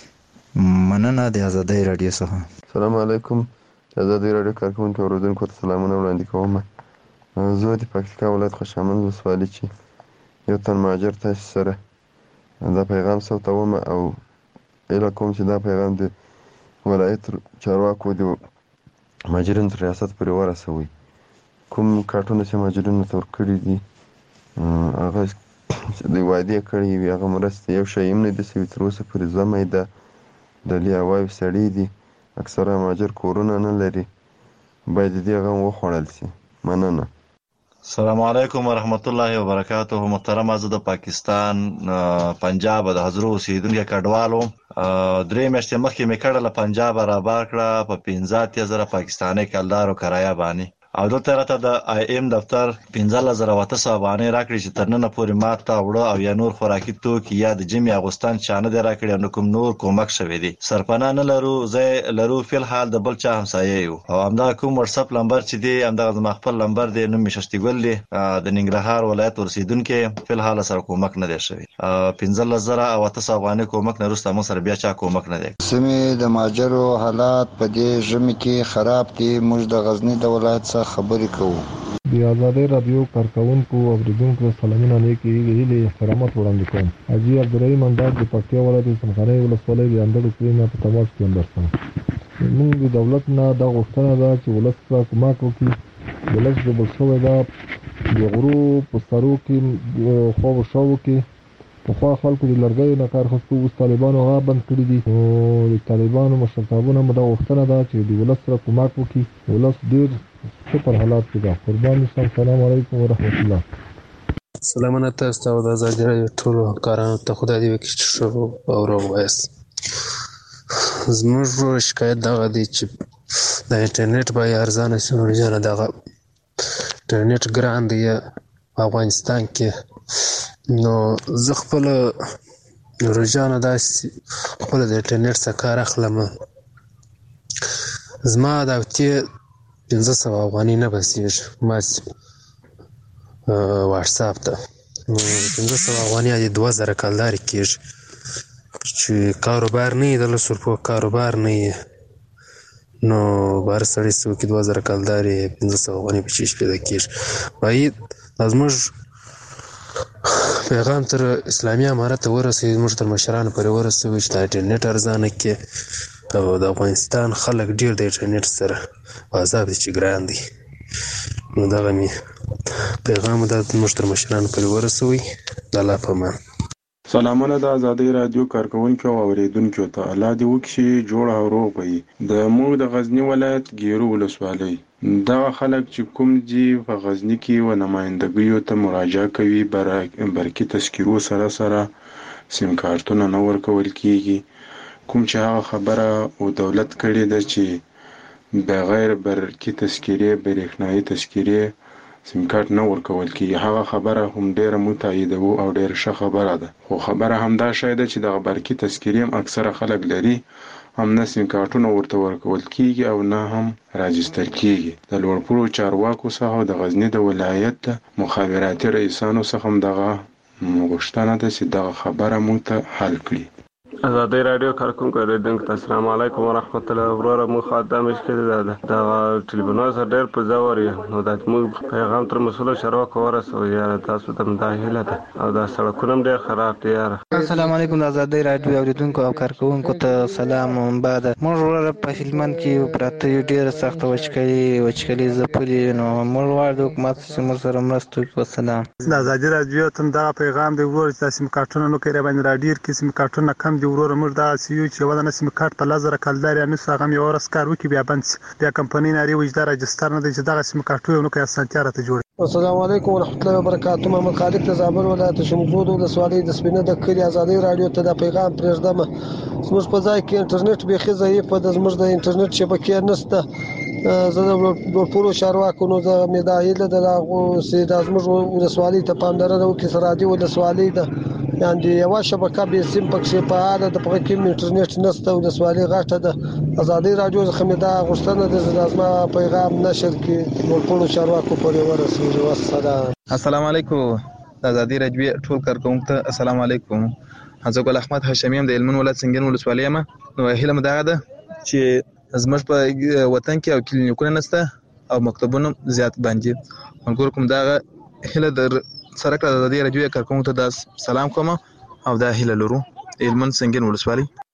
مننه د ازادۍ راډیو څخه. السلام علیکم. ازادۍ راډیو کارکوونکو اورېدونکو ته سلامونه وړاندې کوم. زه د پکتیکا ولایت خوشامند ولسوالي چې یو تن مهاجر تاسو سره دا پیغام ثبتوم او ایله کوم چې دا پیغام د ولایت چارواکو د مهاجرینو تر ریاست پورې ورسوي. کوم کارټونه چې مهاجرینو ته ورکړي دي هغه د وعدې کړي وي هغه مرستې یو شی هم نه دي سوي تر اوسه پورې زمی ده ډلې هواوې سړي دي اکثره مهاجر کورونه نه لري باید د دې غم وخوړل سي. مننه. السلام علیکم ورحمت الله وبرکاته. محترم زه د پاکستان پنجاب د حضرو اوسیدونکو کډوالو 3 میاشتې مخکې مې کړله پنجاب برابر کړه په 15,000 پاکستاني کلدارو کرایه باندې او دلته راته د آی ایم دفتر 15,800 افغانۍ راکړي چې تر ننه پورې ماته وړه او یا نور خوراکي توکي یا د جمعې اغوستان چا نه دی راکړي او نه کوم نور کومک شوی دی. سرپناه نه لرو ځای لرو فی الحال د بل چا همسایه یو او همدغه کوم واتساپ نمبر چې دی همدغه زما خپل نمبر دی نوم مې ششتي ګل دی د ننګرهار ولایت اوسیدونکی فی الحال سره کومک نه دی شوی. 15,800 افغانۍ کومک نه وروسته موږ سره بیا چا کومک نه دی. سیمې د مهاجرو حالات په دې ژمي کې خراب دي. موږ د غزنی د ولایت څخه خبرې کوو. د ازادۍ راډیو کارکوونکو او اوریدونکو سلامونه نیکې هیلې احترامات وړاندې کوم. حاجي عبدالرحیم انداز د پکتیا ولایت څمکنۍ ولسوالۍ د اندړو کلي نه په تماس کې درسم. موږ د دولت نه دا غوښتنه ده چې ولس ته کومک وکړي. ولس ډوبل شوی ده د غرو په سرو کې خو شاو کې پخوا خلکو د لرګیو نه کار اخیستو اوس طالبانو هغه بند کړي دي. نو د طالبانو مشرتابونه مو دا غوښتنه ده چې د ولس سره کومک وکړي. ولس ډېر سپر حالات کې ده. قربان شم. السلام علیکم ورحمت الله. سلامونه تاسو ته د ازادۍ راډیو ټولو کارانو ته خدای دې وکړي چې ښه او روغ وایاست. زموږ شکایت دغه دی چې د انټرنیټ بیه ارزانه شي. نورجانه دغه انټرنیټ ګران دی په افغانستان کې. نو زه خپله نورجانه داسې خپله د انټرنیټ څخه کار اخلم. زما د هفتې 500 افغانۍ نه بسېږي ماسې واټساپ ته. 500 افغانۍ د 2000 کلدارې کېږي چې کاروبار نه وي د 10 روپو کاروبار نه وي نو بهر سړی څه وکړي 2000 کلدارې 500 افغانۍ په چیش پیدا کېږي. باید دا زموږ پیغام تر اسلامي امارت ته ورسوي زموږ تر مشرانو پورې ورسوي چې د انټرنیټ ارزانه کړي او د افغانستان خلک ډېر د انټرنیټ سره په عذاب دي چې ګران دی. نو دغه مې پیغام ده زموږ تر مشرانو پورې ورسوي. د الله په امان. سلامونه د ازادۍ راډیو کارکوونکو او اوریدونکو ته. الله دې وکړي جوړ او روغ وي. د موږ د غزنی ولایت ګیرو ولسوالۍ دغه خلک چې کوم دي په غزنی کې و نمائندګیو ته مراجعه کوي برقي تذکیرو سره سیم کارتونه نه ورکول کیږي. کوم چې هغه خبره او دولت کړې ده چې بغیر برقي تذکیرې برېښنایي تذکیرې سیم کارت نه ورکول کیږي هغه خبره هم ډیره متایدوو او ډیره ښه خبره ده. خو خبره همدا شی ده چې دغه برقي تذکیرې هم اکثره خلک لري هم نه سیم کارتونه ورته ورکول کیږي او نه هم راجستر کیږي. د لوړپوړو چارواکو څخه د غزنی د ولایت د مخابراتي رئیسانو څخه هم دغه غوښتنه ده چې دغه خبره موږ ته حل کړي. ازادۍ راډیو کارکوونکو اوریدونکو ته السلام علیکم ورحمت الله. وروره موږ دا مشکل ده د ټلیفونونو سره ډېر په ځور یو نو دا موږ پیغام تر مسؤلو چارواکو ورسوي یاره تاسو ته دا هیله ده او دا سړکونه هم ډېر خراب دي یاره. السلام علیکم د ازادۍ راډیو اوریدونکو او کارکوونکو ته سلام. بعد موږ وروره په هلمند کې پراته یو ډېره سخته وچکلي ځپلي نو موږ غواړو د حکومت چې موږ سره مرسته وکړي. والسلام. د ازادۍ راډیو ته دغه پیغام دی وروره چې سیم کارتونه نو کوي باندې راډیر کې سیم کارتونه کم دي وروره موږ دا سیو چې ولنه سیم کارت په 1000 کلداري نه څنګه یو ورس کار وکي بیا بند بیا کمپنی ناری وجدا راجستر نه دي چې دا سیم کارت یو نو کې اسانتیا راته جوړ. السلام علیکم ورحمۃ اللہ وبرکاتہ. محمد خالد د زابل ولایت شمګود ولسوالۍ د سپینه د کلی ازادي رادیو ته د پیغام پرېږدم. زموږ په ځای کې انټرنیټ بیخي ضعیف ده، زموږ د انټرنیټ شبکې نشته. زه د ورپورو چارواکو نو د مداهله د لاغو سي د زموږ ولسوالۍ ته پاملرنه وکړي. سرادي ولسوالۍ ده یعنی یو شبکه به سیم پکې فعال ده، په کې انټرنیټ نشته. ولسوالۍ غاټه ده. ازادي رادیو څخه دا غوښتنه ده چې لازمه پیغام نشر کړي ورپورو چارواکو پورې ورسیږي. والسلام. السلام علیکم. د ازادي رادیو ټول کارکونکو ته السلام علیکم. زه ګل احمد هاشمي د علمون ولایت سنگین ولسوالۍ یم. نو هیله مې ده چې زموږ په وطن کې او کلینیکونه نشته او مکتبونه زیات باندې منګور کوم دا هیله در سره کړه. د ازادي رادیو کارکونکو ته د سلام کوم او دا هیله لرو. علمون سنگین ولسوالۍ.